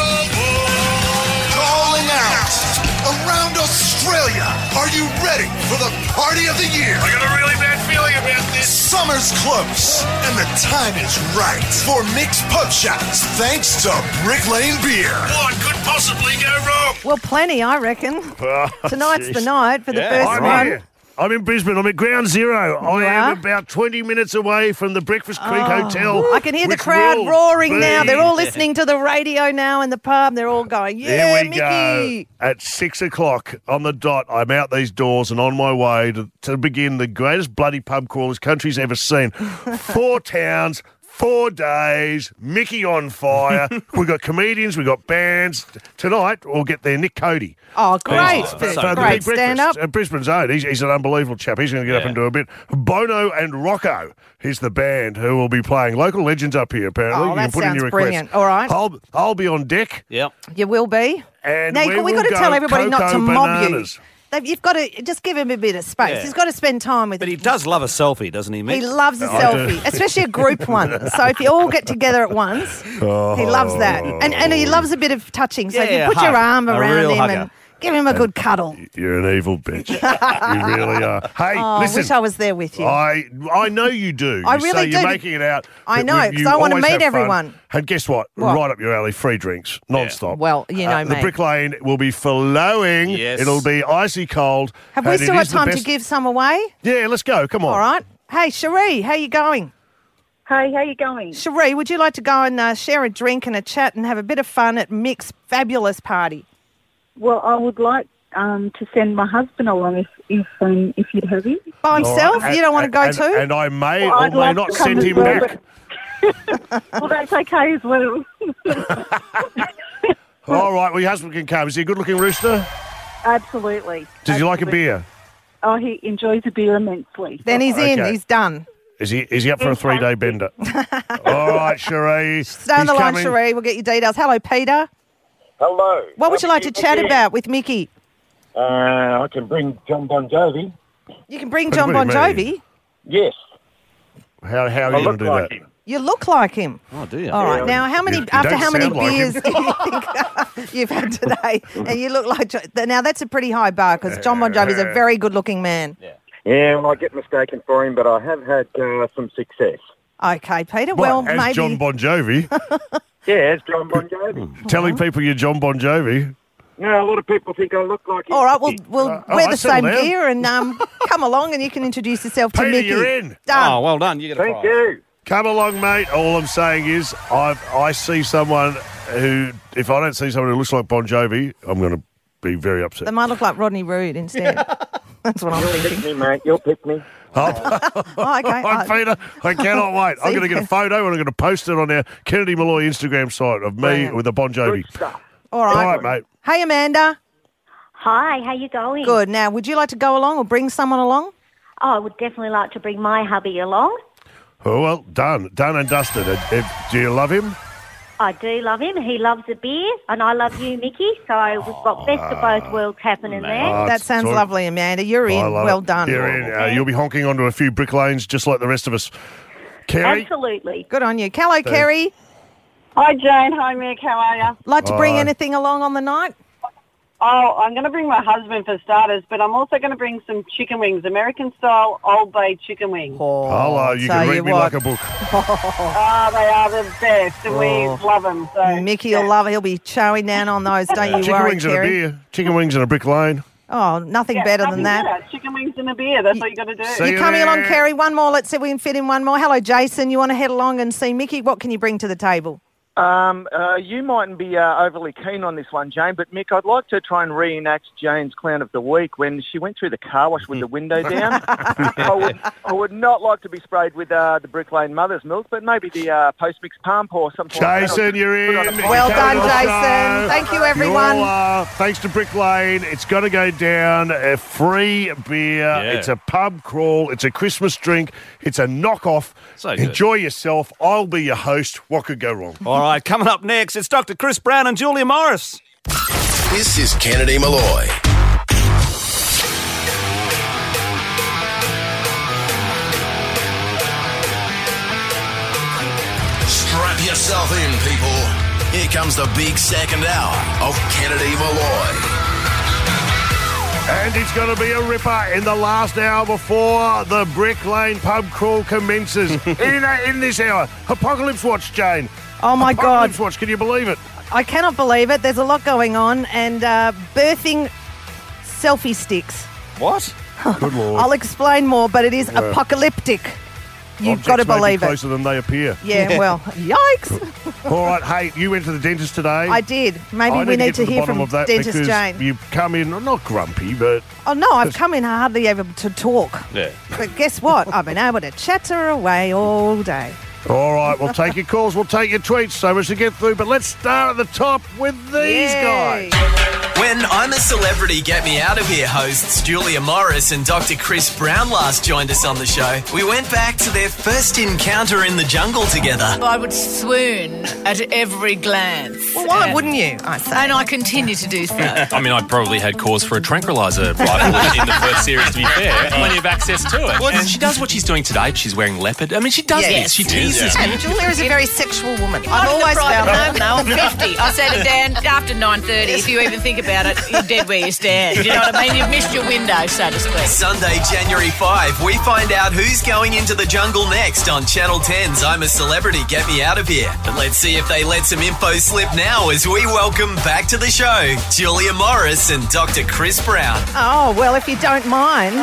Melbourne. Calling out around Australia. Are you ready for the party of the year? I got a really bad feeling about this. Summer's close, and the time is right for mixed pub shots, thanks to Brick Lane Beer. What could possibly go wrong? Well, plenty, I reckon. Tonight's the night for the Yeah, first I'm one. here. I'm in Brisbane. I'm at Ground Zero. I am are? about 20 minutes away from the Breakfast Creek Hotel. I can hear the which crowd will roaring now. be- They're all listening to the radio now in the pub. They're all going, Here yeah, we Mickey. go. At 6 o'clock on the dot, I'm out these doors and on my way to begin the greatest bloody pub crawl this country's ever seen. 4 towns, 4 days, Mickey on fire. We've got comedians, we've got bands. Tonight, we'll get there Nick Cody. Oh, great. For the Great big stand breakfast up. at Brisbane's own. He's an unbelievable chap. He's going to get up and do a bit. Bono and Rocco is the band who will be playing. Local legends up here, apparently. Oh, You that can put in sounds your request. brilliant. All right. I'll be on deck. Yep. You will be. And now, we we've will got to go tell everybody not to Cocoa mob Bananas. you. You've got to just give him a bit of space. Yeah. He's got to spend time with But he does love a selfie, doesn't he, Mick? He loves a I selfie, do. especially a group one. So if you all get together at once, he loves that. And he loves a bit of touching. So if Yeah, you put your hug. arm A around real him hugger. and give him a good cuddle. You're an evil bitch. You really are. Hey, Oh, listen. I wish I was there with you. I know you do. I You really say you're do. making it out. I that know, you 'cause I wanna always meet have fun. everyone. And guess what? What? Right up your alley, free drinks, non-stop. Well, you know The me. Brick Lane will be flowing. Yes. It'll be icy cold. Have we and still it got is the time to best- give some away? Yeah, let's go. Come on. All right. Hey, Cherie, how you going? Hey, how you going? Cherie, would you like to go and share a drink and a chat and have a bit of fun at Mick's fabulous party? Well, I would like to send my husband along if you'd have him. By All himself? right. You don't want to go and, too? And I may Well, or I'd may like not to come send as him well, back. Well, that's okay as well. All right, well, your husband can come. Is he a good-looking rooster? Absolutely. Does he like a Absolutely. beer? Oh, he enjoys a beer immensely. Then he's in. Okay. He's done. Is he up for a 3-day bender? All right, Cherie. Stay on the He's line, coming. Cherie. We'll get your details. Hello, Peter. Hello. What would you like to chat about with Mickey? I can bring John Bon Jovi. You can bring What John do Bon you mean? Jovi. Yes. How are I you going look to do like that? him. You look like him. Oh, do you? All right. Now, how many? You After don't how many sound like beers him. do you think you've had today? And you look like. Now that's a pretty high bar because John Bon Jovi is a very good-looking man. Yeah, well, I get mistaken for him, but I have had some success. Okay, Peter. What, Well, as maybe. John Bon Jovi, Yeah, it's John Bon Jovi. telling people you're John Bon Jovi. No, a lot of people think I look like him. All right, we'll oh, wear I the settle same down. gear and come along and you can introduce yourself to Peter, Mickey. you're in. Done. Oh, well done. You get a Thank prize. you. Come along, mate. All I'm saying is, I see someone who, if I don't see someone who looks like Bon Jovi, I'm going to be very upset. They might look like Rodney Roode instead. That's what I'm You'll thinking. pick me, mate. You'll pick me. Oh, okay. I'm Peter. I cannot wait. I'm going to get a photo and I'm going to post it on our Kennedy Malloy Instagram site of me Brilliant. with a Bon Jovi. Good stuff. All right. All right, mate. Hey, Amanda. Hi, how you going? Good. Now, would you like to go along or bring someone along? Oh, I would definitely like to bring my hubby along. Oh, well, done and dusted. Do you love him? I do love him. He loves a beer, and I love you, Mickey. So we've got best of both worlds happening there. That sounds lovely, Amanda. You're in. Well done. You're in. You'll be honking onto a few brick lanes just like the rest of us. Kerry? Absolutely. Good on you. Hello, Kerry. Hi, Jane. Hi, Mick. How are you? Like to bring anything along on the night? Oh, I'm going to bring my husband for starters, but I'm also going to bring some chicken wings, American-style Old Bay chicken wings. Hello, you can read me like a book. Oh, they are the best, and we love them. So, Mickey will love it. He'll be chowing down on those. Don't you Chicken worry, wings and a Kerry. beer. Chicken wings and a brick lane. Oh, nothing better than that. Chicken wings and a beer. That's what you got to do. You're coming along, Kerry. One more. Let's see if we can fit in one more. Hello, Jason. You want to head along and see Mickey? What can you bring to the table? You mightn't be overly keen on this one, Jane, but Mick, I'd like to try and reenact Jane's clown of the week when she went through the car wash with the window down. I would not like to be sprayed with the Brick Lane Mother's Milk, but maybe the Post-Mix Palm Paw or something like that. Jason, you're in. Well done, Jason. Thank you, everyone. You all are. Thanks to Brick Lane. It's got to go down. A free beer. Yeah. It's a pub crawl. It's a Christmas drink. It's a knockoff. So good. Enjoy yourself. I'll be your host. What could go wrong? All right, coming up next, it's Dr. Chris Brown and Julia Morris. This is Kennedy Malloy. Strap yourself in, people. Here comes the big second hour of Kennedy Malloy. And it's going to be a ripper in the last hour before the Brick Lane pub crawl commences. in this hour, Apocalypse Watch, Jane. Oh, my God. Apocalypse Watch, can you believe it? I cannot believe it. There's a lot going on, and birthing selfie sticks. What? Good Lord. I'll explain more, but it is apocalyptic. You've got to Objects may be believe it. closer than they appear. Yeah, well, yikes. All right, hey, you went to the dentist today. I did. Maybe we need to hear from Dentist because Jane. You come in, not grumpy, but... Oh, no, I've come in hardly able to talk. Yeah. But guess what? I've been able to chatter away all day. All right, we'll take your calls, we'll take your tweets, so much to get through, but let's start at the top with these guys. When I'm a Celebrity, Get Me Out of Here hosts Julia Morris and Dr. Chris Brown last joined us on the show, we went back to their first encounter in the jungle together. I would swoon at every glance. Well, why wouldn't you, I say? And I continue to do so. I mean, I probably had cause for a tranquilizer rifle in the first series, to be fair. Plenty of access to it. Well, she does what she's doing today. She's wearing leopard. I mean, she does this. She teases me. And Julia is a very sexual woman. I've I'm always found that. No, I'm 50. I said to Dan, after 9:30, if you even think about it, you're dead where you stand. You know what I mean? You've missed your window, so to speak. Sunday, January 5, we find out who's going into the jungle next on Channel 10's I'm a Celebrity, Get Me Out of Here. But let's see if they let some info slip now as we welcome back to the show Julia Morris and Dr. Chris Brown. Oh, well, if you don't mind,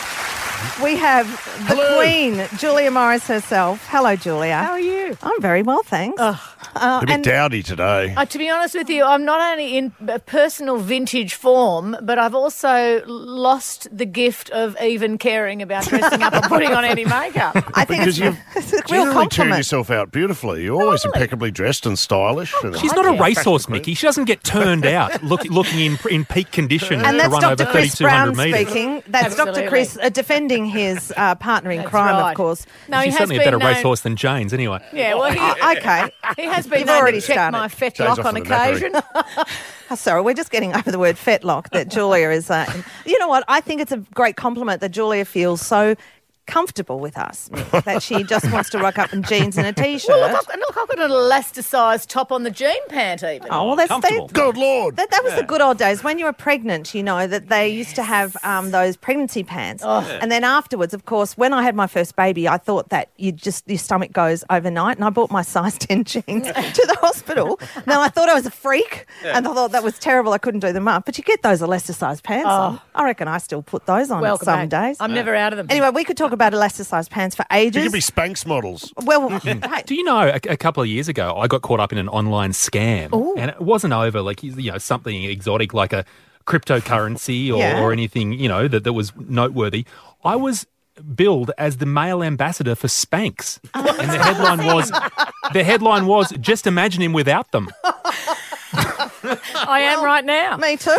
we have the Queen, Julia Morris herself. Hello, Julia. How are you? I'm very well, thanks. A bit dowdy today. To be honest with you, I'm not only in a personal vintage form, but I've also lost the gift of even caring about dressing up or putting on any makeup. I think Because you've it's a real generally turned compliment. yourself out beautifully. You're always impeccably dressed and stylish. She's not a racehorse, Mickey. She doesn't get turned out looking in peak condition And to that's run over Dr. Chris 3,200 Brown metres. speaking. That's Dr. Chris defending his partner in crime, right. of course. No, he She's has certainly a been better known- racehorse than Jane's, anyway. Yeah, well, Okay. he has been You've known already to check started. my Jane's fetlock off on on the nappy. occasion. Sorry, we're just getting over the word fetlock that Julia is. You know what? I think it's a great compliment that Julia feels so comfortable with us, that she just wants to rock up in jeans and a T-shirt. Well, look, I've got an elasticized top on the jean pant even. Oh, well, that's comfortable. Good Lord. That was the good old days. When you were pregnant, you know, that they used to have those pregnancy pants. Oh. And then afterwards, of course, when I had my first baby, I thought that your stomach goes overnight. And I bought my size 10 jeans to the hospital. Now, I thought I was a freak and I thought that was terrible. I couldn't do them up. But you get those elasticized pants on. I reckon I still put those on Welcome some back. days. I'm never out of them. Anyway, we could talk about elasticized pants for You ages. could be Spanx models. Well, hey, Do you know, a couple of years ago, I got caught up in an online scam. Ooh. And it wasn't over, like, something exotic like a cryptocurrency or anything, that was noteworthy. I was billed as the male ambassador for Spanx. And the headline was, just imagine him without them. I am right now. Me too.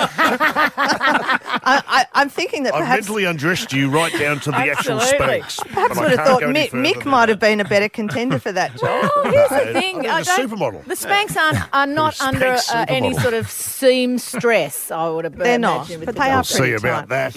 I'm thinking that I've perhaps mentally undressed you right down to the actual Absolutely. Spanx. perhaps and I would have can't thought go any further Mick than might that. have been a better contender for that job. Well, here's the thing. The supermodel. The Spanx are not Spanx under any supermodel. sort of seam stress, I would have They're not, imagined, with but the they are job. See pretty about tight.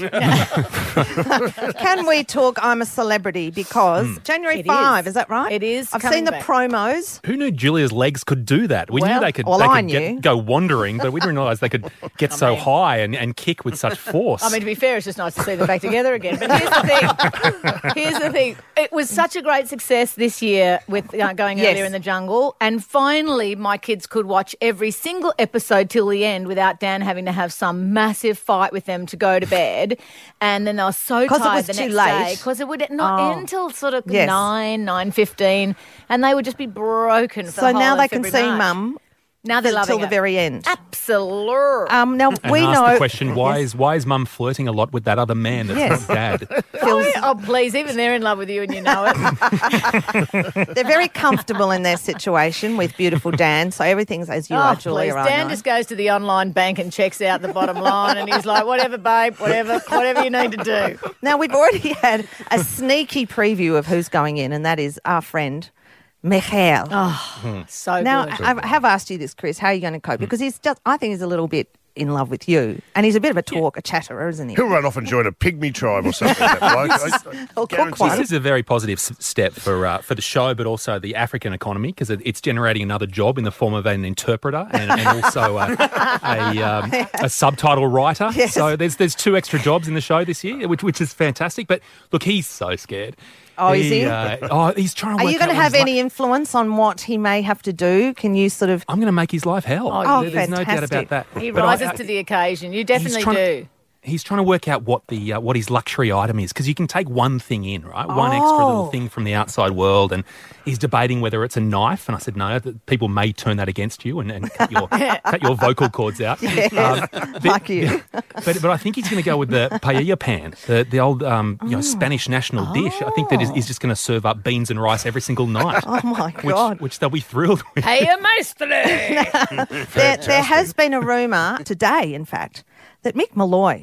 that. Can we talk I'm a Celebrity? Because January It 5, is. is that right? It is I've coming seen the back. promos. Who knew Julia's legs could do that? We knew Well, they could, well, I knew. go wandering, but we didn't realise they could get so high and kick with such force. I mean, to be fair, it's just nice to see them back together again. But here's the thing. Here's the thing. It was such a great success this year with going Yes. earlier in the jungle. And finally, my kids could watch every single episode till the end without Dan having to have some massive fight with them to go to bed. And then they were so 'Cause it tired was the too next late. day because it would not Oh. end till sort of Yes. 9:15. And they would just be broken for So the now whole they of can February, see March. Mum Now they're loving till the it. very end. Absolutely. Now and we ask know the question, why is Mum flirting a lot with that other man that's Yes. not Dad? Oh, please, even they're in love with you and you know it. they're very comfortable in their situation with beautiful Dan. So everything's as you are, Julia. Please. I Dan know. just goes to the online bank and checks out the bottom line and he's like, whatever, babe, whatever you need to do. Now we've already had a sneaky preview of who's going in, and that is our friend Michael. Oh, so Now, good. I have asked you this, Chris. How are you going to cope? Because I think he's a little bit in love with you, and he's a bit of a chatterer, isn't he? He'll run off and join a pygmy tribe or something. That bloke. He'll cook Guarantee one. This is a very positive step for the show, but also the African economy, because it's generating another job in the form of an interpreter and also a subtitle writer. Yes. So there's 2 extra jobs in the show this year, which is fantastic. But look, he's so scared. Oh, is he? He's trying to Are work you going to out what have he's any influence on what he may have to do? Can you sort of... I'm going to make his life hell. Oh, There's no doubt about that. He But rises to the occasion. You definitely do. He's trying to work out what his luxury item is, because you can take one thing in, right? One extra little thing from the outside world, and he's debating whether it's a knife. And I said, no, people may turn that against you and cut your vocal cords out. Yes, like you. But I think he's going to go with the paella pan, the old Spanish national dish. I think that he's just going to serve up beans and rice every single night. Oh, my God. Which they'll be thrilled with. Hey, maestre! There has been a rumour today, in fact, that Mick Malloy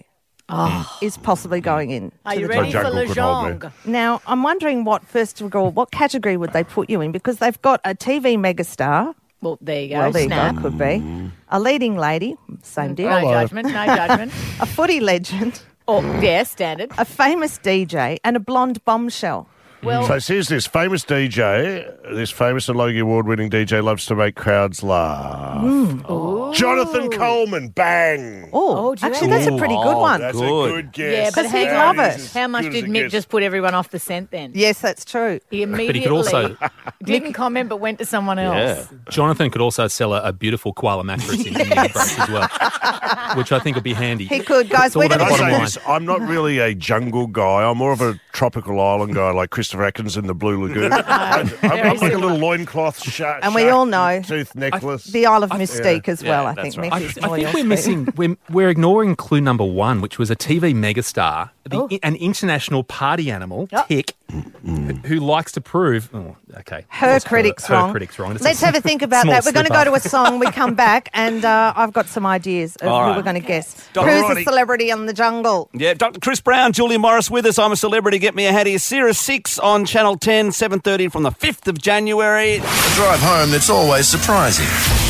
is possibly going in. Are to you the ready for jungle. Le Jong? Now, I'm wondering what category would they put you in? Because they've got a TV megastar. Well, there you go. Well, there you Snap. go, could be. A leading lady, same deal. No judgment, no judgment. A footy legend. Oh, yeah, standard. A famous DJ and a blonde bombshell. Well, So here's this famous DJ, this famous and Logie Award-winning DJ loves to make crowds laugh. Jonathan Coleman, bang! Oh, do you actually, reckon? that's a pretty good one. That's a good guess. Yeah, but Because he'd hang love on. it. How much Good as did a Mick guess. just put everyone off the scent then? Yes, that's true. He immediately could also- didn't comment but went to someone else. Jonathan could also sell a beautiful koala mattress in the breaks as well, which I think would be handy. He could, guys. It's all We're about going the to bottom line. This, I'm not really a jungle guy. I'm more of a tropical island guy, like Christopher Atkins in the Blue Lagoon. I'm like a little loincloth shark. And we all know tooth necklace. the Isle of Mystique as well. Yeah, I that's think right. Mick is I more think your we're speed. missing. We're ignoring clue number 1, which was a TV megastar, an international party animal, Tick, who likes to prove. Oh, okay. Her critics wrong. Critics wrong. It's Let's a have a think about small that. We're going to slip go to a up. song. We come back, and I've got some ideas of All who right. we're going to guess. Dr. Who's Roddy. the celebrity on the jungle? Yeah, Dr. Chris Brown, Julia Morris with us. I'm a Celebrity. Get me a hat here. Series 6 on Channel 10, 7:30 from the 5th of January. A drive home that's always surprising.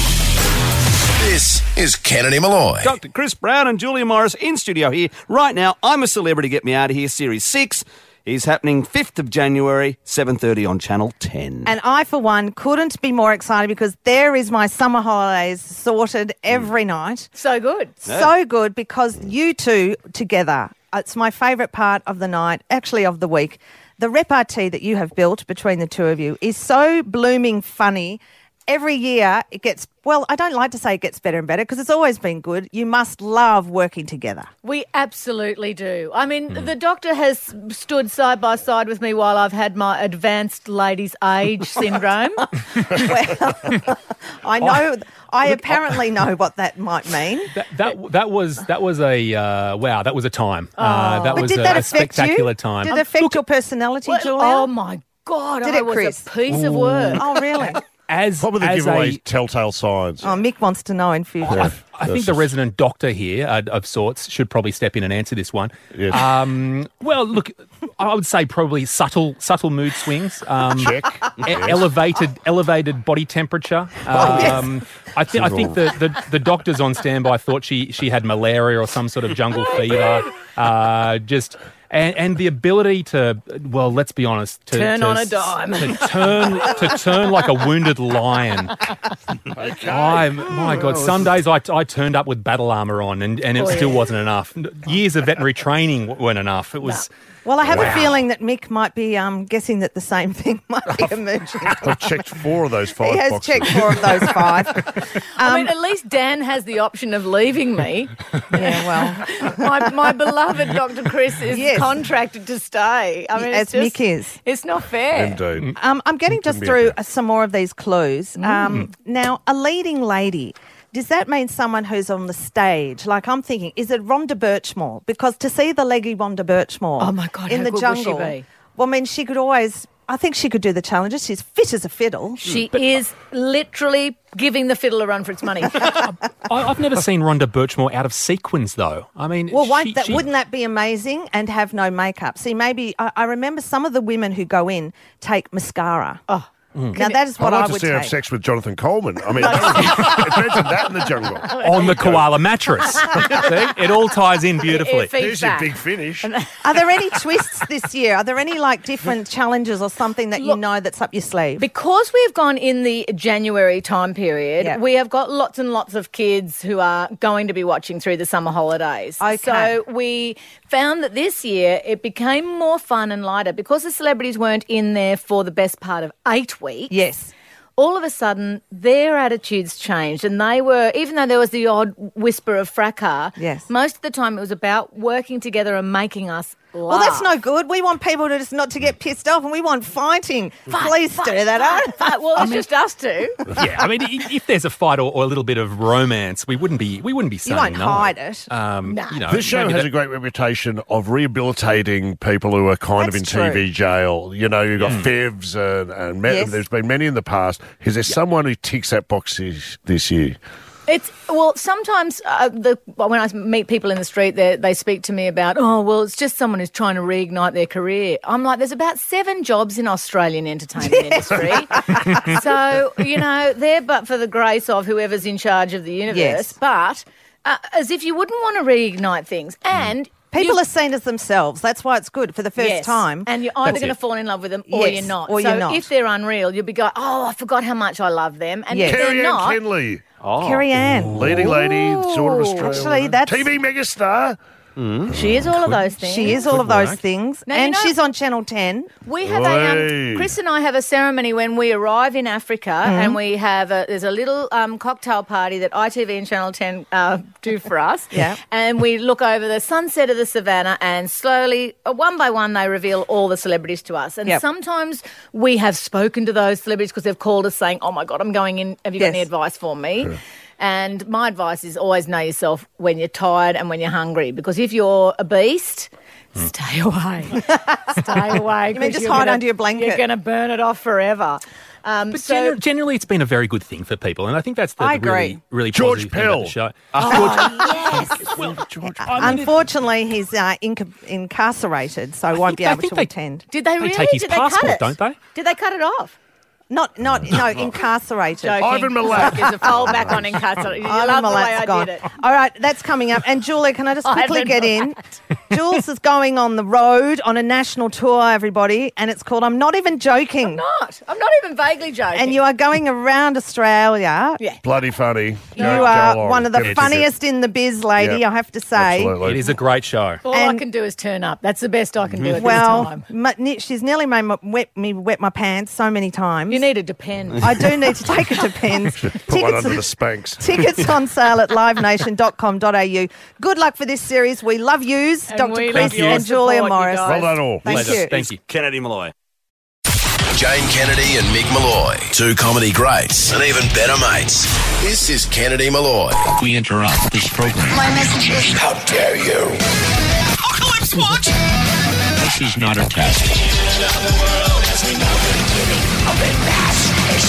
This is Kennedy Malloy. Dr. Chris Brown and Julia Morris in studio here right now. I'm a Celebrity. Get me out of here. Series 6 is happening 5th of January, 7:30 on Channel 10. And I, for one, couldn't be more excited because there is my summer holidays sorted every night. So good. So good because you two together, it's my favourite part of the night, actually of the week. The repartee that you have built between the two of you is so blooming funny. Every year it gets, well, I don't like to say it gets better and better because it's always been good. You must love working together. We absolutely do. I mean, the doctor has stood side by side with me while I've had my advanced ladies' age syndrome. I know, I apparently know what that might mean. That was a wow. That was a time. That But was did that a affect spectacular you? time. Did it affect your personality, Julia? Oh, my God. Did I it, was Chris? a piece of work. Oh, really? What would they give away telltale signs? Oh, Mick wants to know in future. I think the resident doctor here of sorts should probably step in and answer this one. Yes. Well, look, I would say probably subtle mood swings. Check. Elevated body temperature. I think the doctors on standby thought she had malaria or some sort of jungle fever. And the ability to, well, let's be honest, to turn on a dime, to turn like a wounded lion. My God, some days I turned up with battle armour on, and it still wasn't enough. Years of veterinary training weren't enough. It was. Well, I have a feeling that Mick might be guessing that the same thing might be emerging. I've checked 4 of those 5 He has boxes. checked 4 of those 5. I mean, at least Dan has the option of leaving me. Yeah, well. my beloved Dr. Chris is contracted to stay. I mean, as Mick is. It's not fair. Indeed. I'm getting just through some more of these clues. Now, a leading lady. Does that mean someone who's on the stage? Like, I'm thinking, is it Rhonda Birchmore? Because to see the leggy Rhonda Birchmore oh my God, in how the good jungle, would she be? Well, I mean, she could always. I think she could do the challenges. She's fit as a fiddle. She is literally giving the fiddle a run for its money. I've never seen Rhonda Birchmore out of sequins, though. I mean, well, wouldn't that be amazing? And have no makeup. See, maybe I remember some of the women who go in take mascara. Oh. Now, that is what I would like to see her have take. sex with Jonathan Coleman. I mean, imagine that in the jungle. On the koala mattress. See? It all ties in beautifully. There's your big finish. Are there any twists this year? Are there any different challenges or something that you know that's up your sleeve? Because we've gone in the January time period, we have got lots and lots of kids who are going to be watching through the summer holidays. Okay. So we found that this year it became more fun and lighter because the celebrities weren't in there for the best part of 8 weeks. Yes. All of a sudden, their attitudes changed, and they were, even though there was the odd whisper of fracas, most of the time it was about working together and making us laugh. Well, that's no good. We want people to just not to get pissed off, and we want fighting. Please stir that up. Well, it's just us two. Yeah, I mean, if there's a fight or a little bit of romance, we wouldn't be saying won't no. hide it. This show has a great reputation of rehabilitating people who are kind of in TV jail. You know, you've got Fevs and there's been many in the past. Is there someone who ticks that box this year? Sometimes when I meet people in the street, they speak to me about, it's just someone who's trying to reignite their career. I'm like, there's about 7 jobs in Australian entertainment industry. So, they're but for the grace of whoever's in charge of the universe. Yes. But as if you wouldn't want to reignite things. And people are seen as themselves. That's why it's good for the first time. And you're either going to fall in love with them or you're not. Or you're not. If they're unreal, you'll be going, I forgot how much I love them. And if they're Carrie Ann not... Kinley. Carrie Ann. Leading lady, sort of Australian. Actually, that's... TV megastar. She is all of those things. She is all of those things. Now, and she's on Channel 10. We have Chris and I have a ceremony when we arrive in Africa and we have there's a little cocktail party that ITV and Channel 10 do for us. Yeah. And we look over the sunset of the savannah and slowly, one by one, they reveal all the celebrities to us. And sometimes we have spoken to those celebrities because they've called us saying, oh, my God, I'm going in. Have you got any advice for me? Sure. And my advice is always know yourself when you're tired and when you're hungry, because if you're a beast, stay away. Stay away. You mean just hide under your blanket? You're going to burn it off forever. But generally, it's been a very good thing for people, and I think that's the really George positive thing about the show. Yes. Well, George. Unfortunately, he's incarcerated, so won't be able to attend. Did they really? Take his passport, don't they? Did they cut it off? No, incarcerated. Joking. Ivan Milat. There's a fold back on incarcerated. You Ivan love the way Milat's I gone. did it. All right, that's coming up. And Julie, can I just quickly Ivan get in? Jules is going on the road on a national tour, everybody, and it's called I'm Not Even Joking. I'm not even vaguely joking. And you are going around Australia. Yeah. Bloody funny. You are one of the funniest in the biz, lady, I have to say. Absolutely. It is a great show. All I can do is turn up. That's the best I can do at this time. She's nearly made me wet my pants so many times. You need a Depend. I do need to take it to Pens. Put one under the Spanx. Tickets on sale at livenation.com.au. Good luck for this series. We love yous, And Dr. we Chris love your and Julia support, you Morris. guys. Well done all. Thank you. Thank you. Kennedy Malloy. Jane Kennedy and Mick Malloy, 2 comedy greats and even better mates. This is Kennedy Malloy. We interrupt this program. My message is, how dare you? Apocalypse Watch! This is not a test.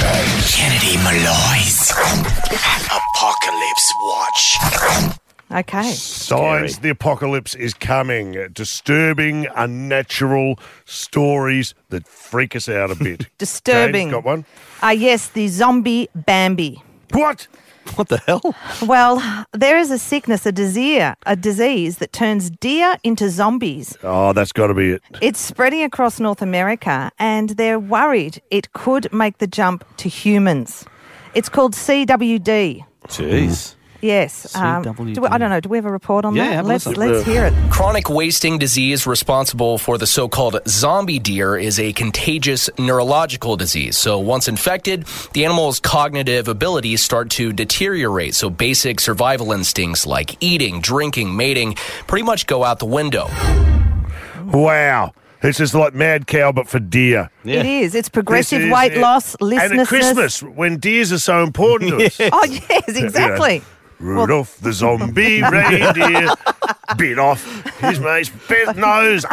Kennedy Malloy's Apocalypse Watch. Okay. Signs the apocalypse is coming. Disturbing, unnatural stories that freak us out a bit. Disturbing. Jane's got one? Yes, the zombie Bambi. What? What the hell? Well, there is a sickness, a disease that turns deer into zombies. Oh, that's got to be it. It's spreading across North America, and they're worried it could make the jump to humans. It's called CWD. Jeez. Yes. CWD. I don't know. Do we have a report on that? have a Let's listen. hear it. Chronic wasting disease responsible for the so-called zombie deer is a contagious neurological disease. So once infected, the animal's cognitive abilities start to deteriorate. So basic survival instincts like eating, drinking, mating pretty much go out the window. Wow. It's just like Mad Cow, but for deer. It is. It's progressive weight loss, listlessness. And at Christmas, when deers are so important to us. Oh, yes, exactly. Rudolph the zombie reindeer bit off his mate's bent nose.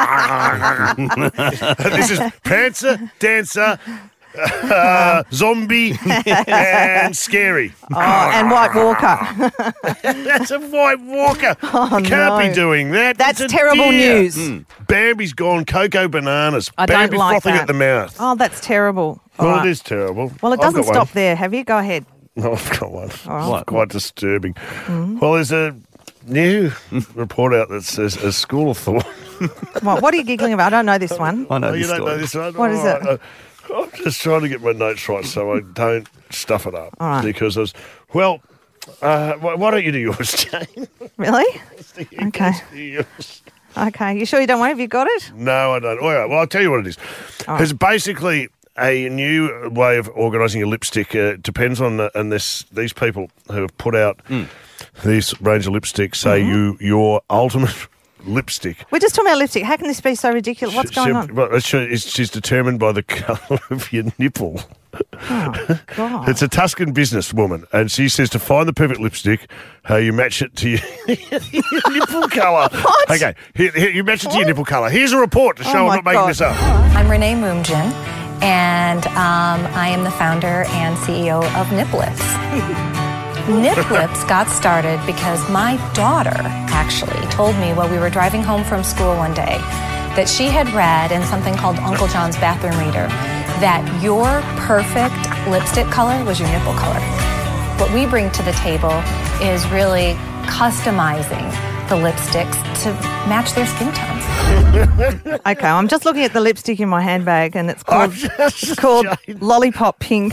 This is Prancer, Dancer, Zombie, and Scary. Oh, and White Walker. That's a White Walker. Oh, you can't be doing that. That's It's a terrible deer. news. Bambi's gone cocoa bananas. I don't Bambi like frothing that. at the mouth. Oh, that's terrible. All Well, right. it is terrible. Well, it I've doesn't got stop one. there. Have you? Go ahead. No, I've got one. All right. Quite disturbing. Well, there's a new report out that says a school of thought. What are you giggling about? I don't know this one. I know Oh, you this don't story. know this one? What is All it? right. I'm just trying to get my notes right so I don't stuff it up. All right. Because I was, well, why don't you do yours, Jane? Really? Okay. Okay. You sure you don't want it? Have you got it? No, I don't. All right. Well, I'll tell you what it is. All right. It's basically a new way of organising your lipstick. Depends on these people who have put out these range of lipsticks say your ultimate lipstick. We're just talking about lipstick. How can this be so ridiculous? What's going on? Well, she's determined by the colour of your nipple. Oh, God. It's a Tuscan businesswoman, and she says to find the perfect lipstick, how you match it to your nipple colour. What? Okay, here, you match it to your nipple colour. Here's a report to show I'm my not making God. this up. I'm Renee Moomjin, and I am the founder and CEO of Nip Lips. Nip Lips got started because my daughter actually told me while we were driving home from school one day that she had read in something called Uncle John's Bathroom Reader that your perfect lipstick color was your nipple color. What we bring to the table is really customizing the lipsticks to match their skin tones. Okay, I'm just looking at the lipstick in my handbag, and it's called Lollipop Pink.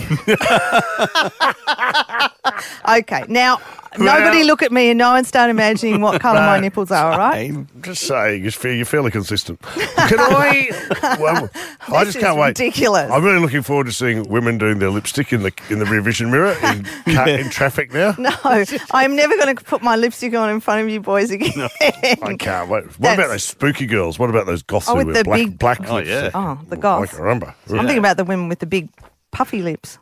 Okay, now nobody look at me and no one start imagining what colour my nipples are. All right? I'm just saying, you're fairly consistent. Can I? Well, I just can't wait. Ridiculous. I'm really looking forward to seeing women doing their lipstick in the rear vision mirror in traffic now. No, I'm never going to put my lipstick on in front of you boys again. I can't wait. What about those spooky girls? What about those goths who with wear the big black Oh, lips? yeah. Oh, the goths. I can remember. I'm thinking about the women with the big puffy lips.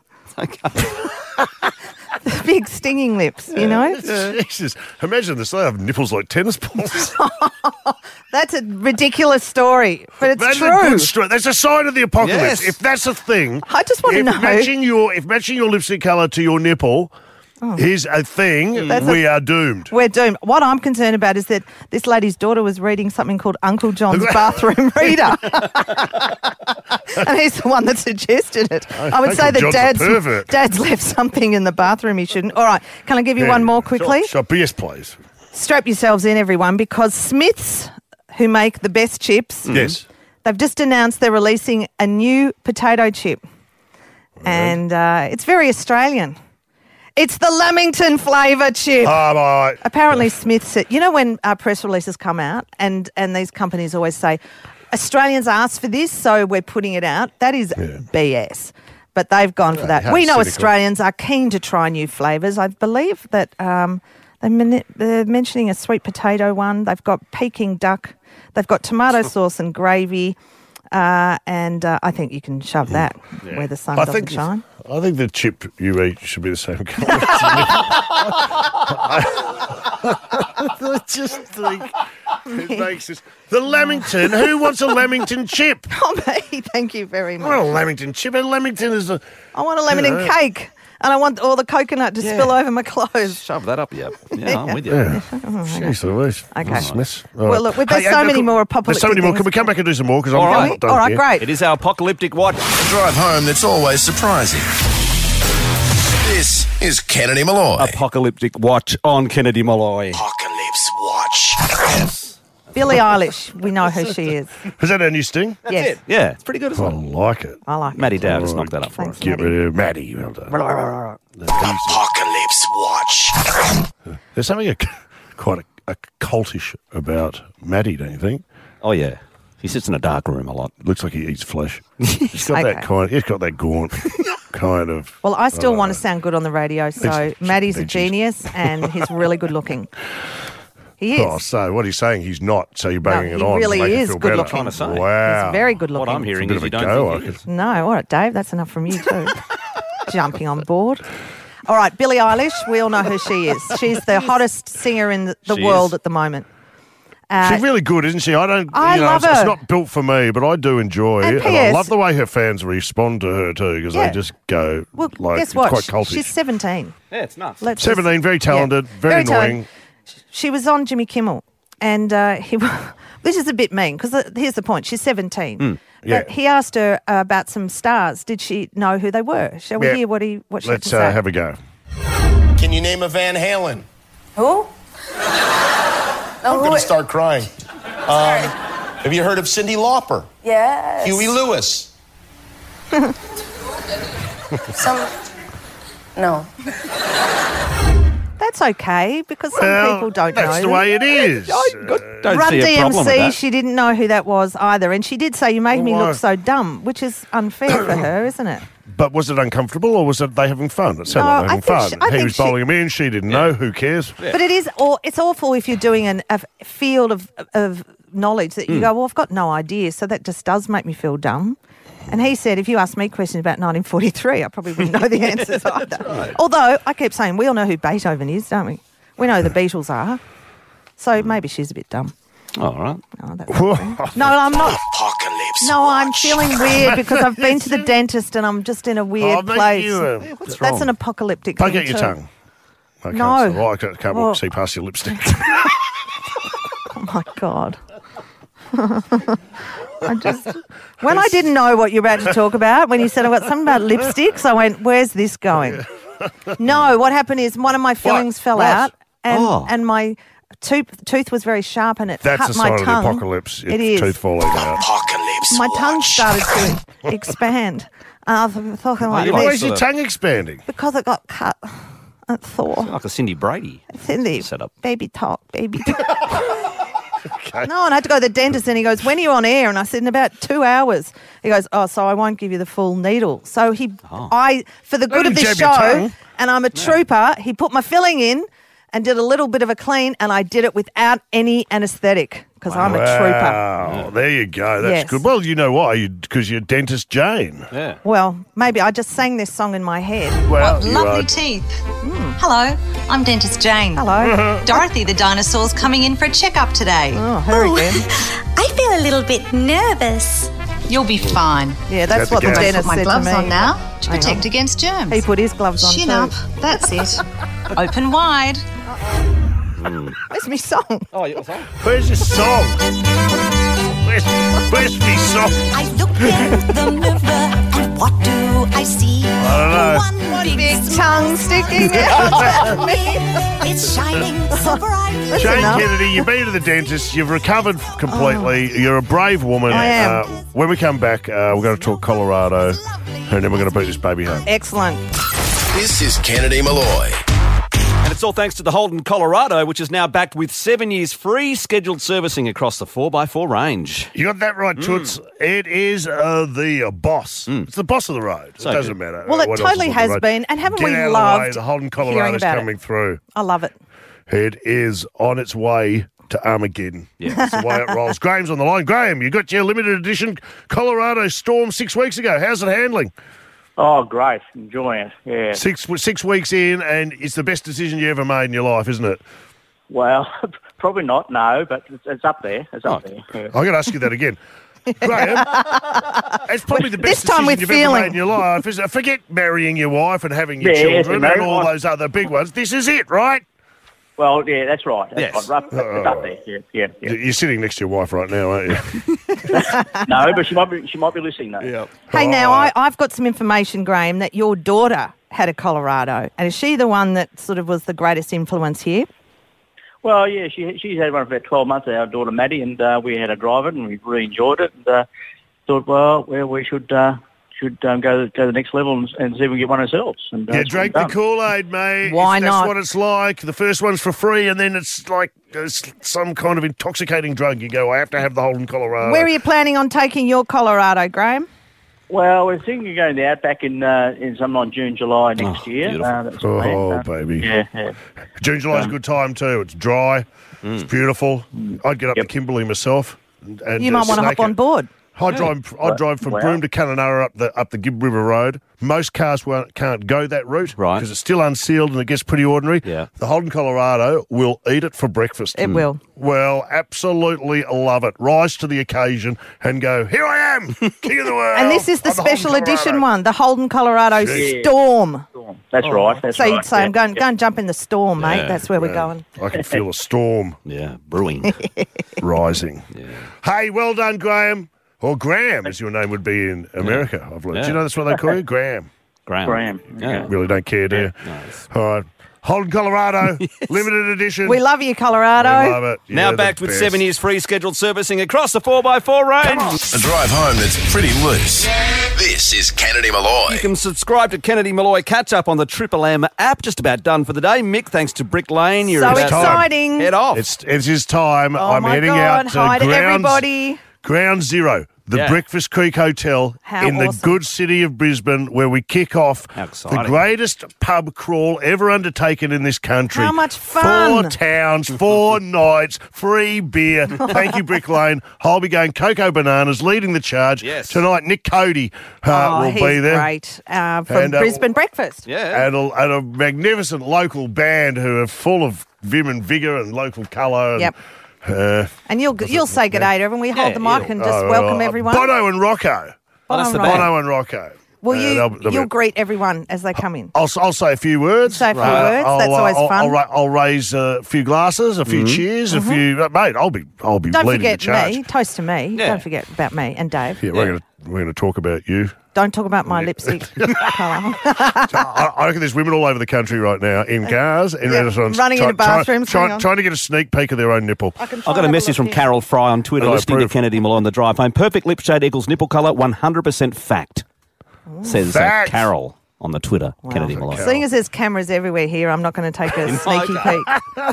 The big stinging lips, you know? Jesus. Imagine this. They have nipples like tennis balls. That's a ridiculous story, but it's That's true. a good story. That's a sign of the apocalypse. Yes. If that's a thing, I just want to know. If matching your lipstick colour to your nipple is a thing, That's we are doomed. We're doomed. What I'm concerned about is that this lady's daughter was reading something called Uncle John's Bathroom Reader. And he's the one that suggested it. I would say Uncle that John's a pervert. Dad's left something in the bathroom he shouldn't. All right, can I give you one more quickly? Sure, yes, please. Strap yourselves in, everyone, because Smiths, who make the best chips, Yes. they've just announced they're releasing a new potato chip. And it's very Australian. It's the Lamington flavour chip. Right. Apparently, Smith said, you know when press releases come out and these companies always say, Australians asked for this, so we're putting it out. That is BS. But they've gone for that. how We know cynical. Australians are keen to try new flavours. I believe that they're mentioning a sweet potato one. They've got Peking duck. They've got tomato sauce and gravy. And I think you can shove that where the sun doesn't shine. I think the chip you eat should be the same colour. I just think It makes us... The Lamington. Who wants a Lamington chip? Oh, me. Thank you very much. I want a Lamington chip. A Lamington is a... I want a Lamington cake. And I want all the coconut to spill over my clothes. Shove that up, yeah. I'm with you. Yeah. Jeez Louise. Okay. Smith. Well, look, there's so many more apocalyptic There's so many more. things. Can we come back and do some more? Because All I'm right. not done All right, here. great. It is our apocalyptic watch. A drive home that's always surprising. This is Kennedy Malloy. Apocalyptic watch on Kennedy Malloy. Apocalypse Watch. Billie Eilish, we know who she is. Is that our new sting? Yes. Yeah, it's pretty good as I well. like it. I like Maddie it. Dow just knocked that up for us. Get rid of Maddie. Well done. Apocalypse Watch. There's something quite a cultish about Maddie, don't you think? Oh, yeah. He sits in a dark room a lot. Looks like he eats flesh. He's got that kind. He's got that gaunt kind of. Well, I still want to sound good on the radio, so Maddie's a genius and he's really good looking. He is. Oh, so what he's saying, he's not. So you're banging it on. He really to make is it feel good better. looking. Wow. He's very good looking. What I'm hearing It's is a you bit of a don't go, think he is. No, all right, Dave, that's enough from you too. Jumping on board. All right, Billie Eilish, we all know who she is. She's the hottest singer in the world at the moment. She's really good, isn't she? I love her. It's not built for me, but I do enjoy And it. And I PS love the way her fans respond to her too, because they just go, Well, like, guess it's what? quite cultish. She's 17. Yeah, it's nuts. 17, very talented, very annoying. talented. She was on Jimmy Kimmel, and this is a bit mean, because here's the point. She's 17. But he asked her about some stars. Did she know who they were? Shall we hear what she had to Let's say? have a go. Can you name a Van Halen? Who? I'm going to start crying. Have you heard of Cyndi Lauper? Yes. Huey Lewis? No. That's okay, because some people don't know. That's the way it is. Don't Run see a problem with DMC, that. she didn't know who that was either. And she did say, you made me look so dumb, which is unfair for her, isn't it? But was it uncomfortable, or was it they having fun? It sounded No, like I having think fun. she- I He think was bowling him in. She didn't know. Who cares? But it's awful if you're doing a field of knowledge that you go, well, I've got no idea, so that just does make me feel dumb. And he said, if you asked me questions about 1943, I probably wouldn't know the answers either. right. Although, I keep saying, we all know who Beethoven is, don't we? We know who the Beatles are. So maybe she's a bit dumb. All right. Oh, that's no, I'm not. Apocalypse No, I'm feeling weird because I've been to the dentist and I'm just in a weird mate, place. what's That's wrong? an apocalyptic Poke thing out your too. tongue. I can't No. see- I can't Well- see past your lipstick. Oh my God. When I didn't know what you're about to talk about, when you said I've got something about lipsticks, I went, where's this going? No, what happened is one of my fillings fell What? out Oh. and my tooth was very sharp and it That's cut a my sign of the tongue. apocalypse. It is. Tooth falling out. Apocalypse My tongue started to expand. I was talking like Why this is your tongue expanding? because it got cut at Thor. Like a Cindy Brady Cindy, setup. baby talk. No, and I had to go to the dentist and he goes, when are you on air? And I said, in about 2 hours. He goes, oh, so I won't give you the full needle. So for the good of this didn't jab your show, tongue. and I'm a trooper, he put my filling in and did a little bit of a clean and I did it without any anaesthetic because I'm a trooper. Wow, there you go. That's Yes. good. Well, you know why? Because you're dentist Jane. Yeah. Well, maybe I just sang this song in my head. Well, What you lovely are- teeth. Hello, I'm Dentist Jane. Hello. Dorothy the dinosaur's coming in for a checkup today. Oh, her again. I feel a little bit nervous. You'll be fine. Yeah, that's what the I'm gonna dentist put my said gloves to me. on now to Hang protect on. against germs. He put his gloves on Chin too. up. That's it. Open wide. Where's my song? Oh, yeah, sorry. Where's your song? Where's me song? I look in the mirror and what do I see? I don't know. One Big tongue sticking out. It's shining so bright. Jane enough. Kennedy, you've been to the dentist. You've recovered completely. You're a brave woman. I am. When we come back, we're going to talk Colorado, and then we're going to beat this baby home. Excellent. This is Kennedy Malloy. And it's all thanks to the Holden Colorado, which is now backed with 7 years free scheduled servicing across the 4x4 range. You got that right, Toots. It is the boss. It's the boss of the road. So it doesn't good. matter. Well, it what else totally is on the has road. been, and haven't Get we out of loved the way. The Holden hearing Colorado's about coming it? through. I love it. It is on its way to Armageddon. Yeah. That's the way it rolls. Graham's on the line. Graham, you got your limited edition Colorado Storm 6 weeks ago. How's it handling? Oh, great. Enjoying it. Yeah. 6 weeks in, and it's the best decision you ever made in your life, isn't it? Well, probably not, no, but it's up there. It's up there. Yeah. I'm going to ask you that again. Graham, it's probably the best This time decision with you've feeling. ever made in your life. Forget marrying your wife and having your children and all those other big ones. This is it, right? Well, yeah, that's right. Yes. Right. It's up there. Yeah. You're sitting next to your wife right now, aren't you? No, but she might be listening though. Yeah. Hey, now I've got some information, Graham, that your daughter had a Colorado, and is she the one that sort of was the greatest influence here? Well, yeah, she's had one for about 12 months, our daughter Maddie, and we had her drive it, and we really enjoyed it. And thought, well, we should go to the next level and see if we can get one ourselves. And Drink the Kool-Aid, mate. Why That's not? what it's like. The first one's for free, and then it's like some kind of intoxicating drug. You go, I have to have the Holden Colorado. Where are you planning on taking your Colorado, Graham? Well, we're thinking of going to the Outback in sometime June, July next year. That's the plan. Baby. Yeah. June, July's a good time too. It's dry. It's beautiful. I'd get up to Kimberley myself. And You might want to hop on board. I'd drive from Broome to Kununurra up the Gibb River Road. Most cars can't go that route because it's still unsealed and it gets pretty ordinary. Yeah. The Holden Colorado will eat it for breakfast. It will. Well, absolutely love it. Rise to the occasion and go, here I am, king of the world. And this is the I'm special Holden edition Colorado. one, the Holden Colorado Jeez. Storm. That's right. That's so right. you'd say, I'm going and jump in the storm, mate. Yeah, That's where we're yeah. going. I can feel a storm. Yeah, brewing. Rising. Yeah. Hey, well done, Graham. Or Graham, as your name would be in America, I've learned. Do you know that's what they call you? Graham. Graham. Yeah. Really don't care, do you? Nice. All right. Holden Colorado, limited edition. We love you, Colorado. We love it. Now You're backed the with best. 7 years free scheduled servicing across the 4x4 range. A drive home that's pretty loose. This is Kennedy Malloy. You can subscribe to Kennedy Malloy Catch Up on the Triple M app. Just about done for the day. Mick, thanks to Brick Lane. You're So about to exciting. Head off. It's his time. Oh, I'm my heading God. out to Hi to Ground everybody. Ground Zero, the Breakfast Creek Hotel How in the awesome. good city of Brisbane, where we kick off How the exciting. greatest pub crawl ever undertaken in this country. How much fun. 4 towns, 4 nights, free beer. Thank you, Brick Lane. I'll be going Cocoa Bananas, leading the charge. Yes. Tonight, Nick Cody will he's be there. great. From And, Brisbane Breakfast. Yeah. And a magnificent local band who are full of vim and vigour and local colour. Yep. And you'll say good day to everyone. We hold the mic and just welcome everyone. Bono and Rocco. that's the Bono and band. Bono and Rocco. Well, they'll you'll greet everyone as they come in. I'll say a few words. Say a few words. That's always fun. I'll raise a few glasses, a few cheers, a few. Mate, I'll be Don't leading the forget charge. me. Toast to me. Yeah. Don't forget about me and Dave. Yeah, we're gonna talk about you. Don't talk about my lipstick colour. I reckon there's women all over the country right now in cars, in restaurants, running into bathrooms. Hang on. trying to get a sneak peek of their own nipple. I can I got a message from Carol Fry on Twitter I listening to approve. Kennedy Malloy on the drive home. Perfect lip shade equals nipple colour, 100% fact. Says Fact. Carol on the the Twitter, Kennedy Malloy. Seeing as there's cameras everywhere here, I'm not going to take a sneaky peek.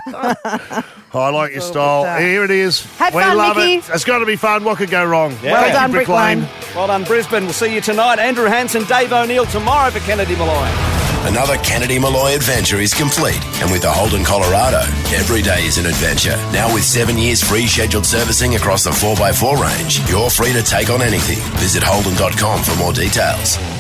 I like your style. Here it is. Have we fun, love Mickey. it. It's got to be fun. What could go wrong? Yeah. Well Thank done, you, Brick Brick Lane. Lane. Well done, Brisbane. We'll see you tonight. Andrew Hansen, Dave O'Neill tomorrow for Kennedy Malloy. Another Kennedy Malloy adventure is complete. And with the Holden Colorado, every day is an adventure. Now with 7 years free scheduled servicing across the 4x4 range, you're free to take on anything. Visit holden.com for more details.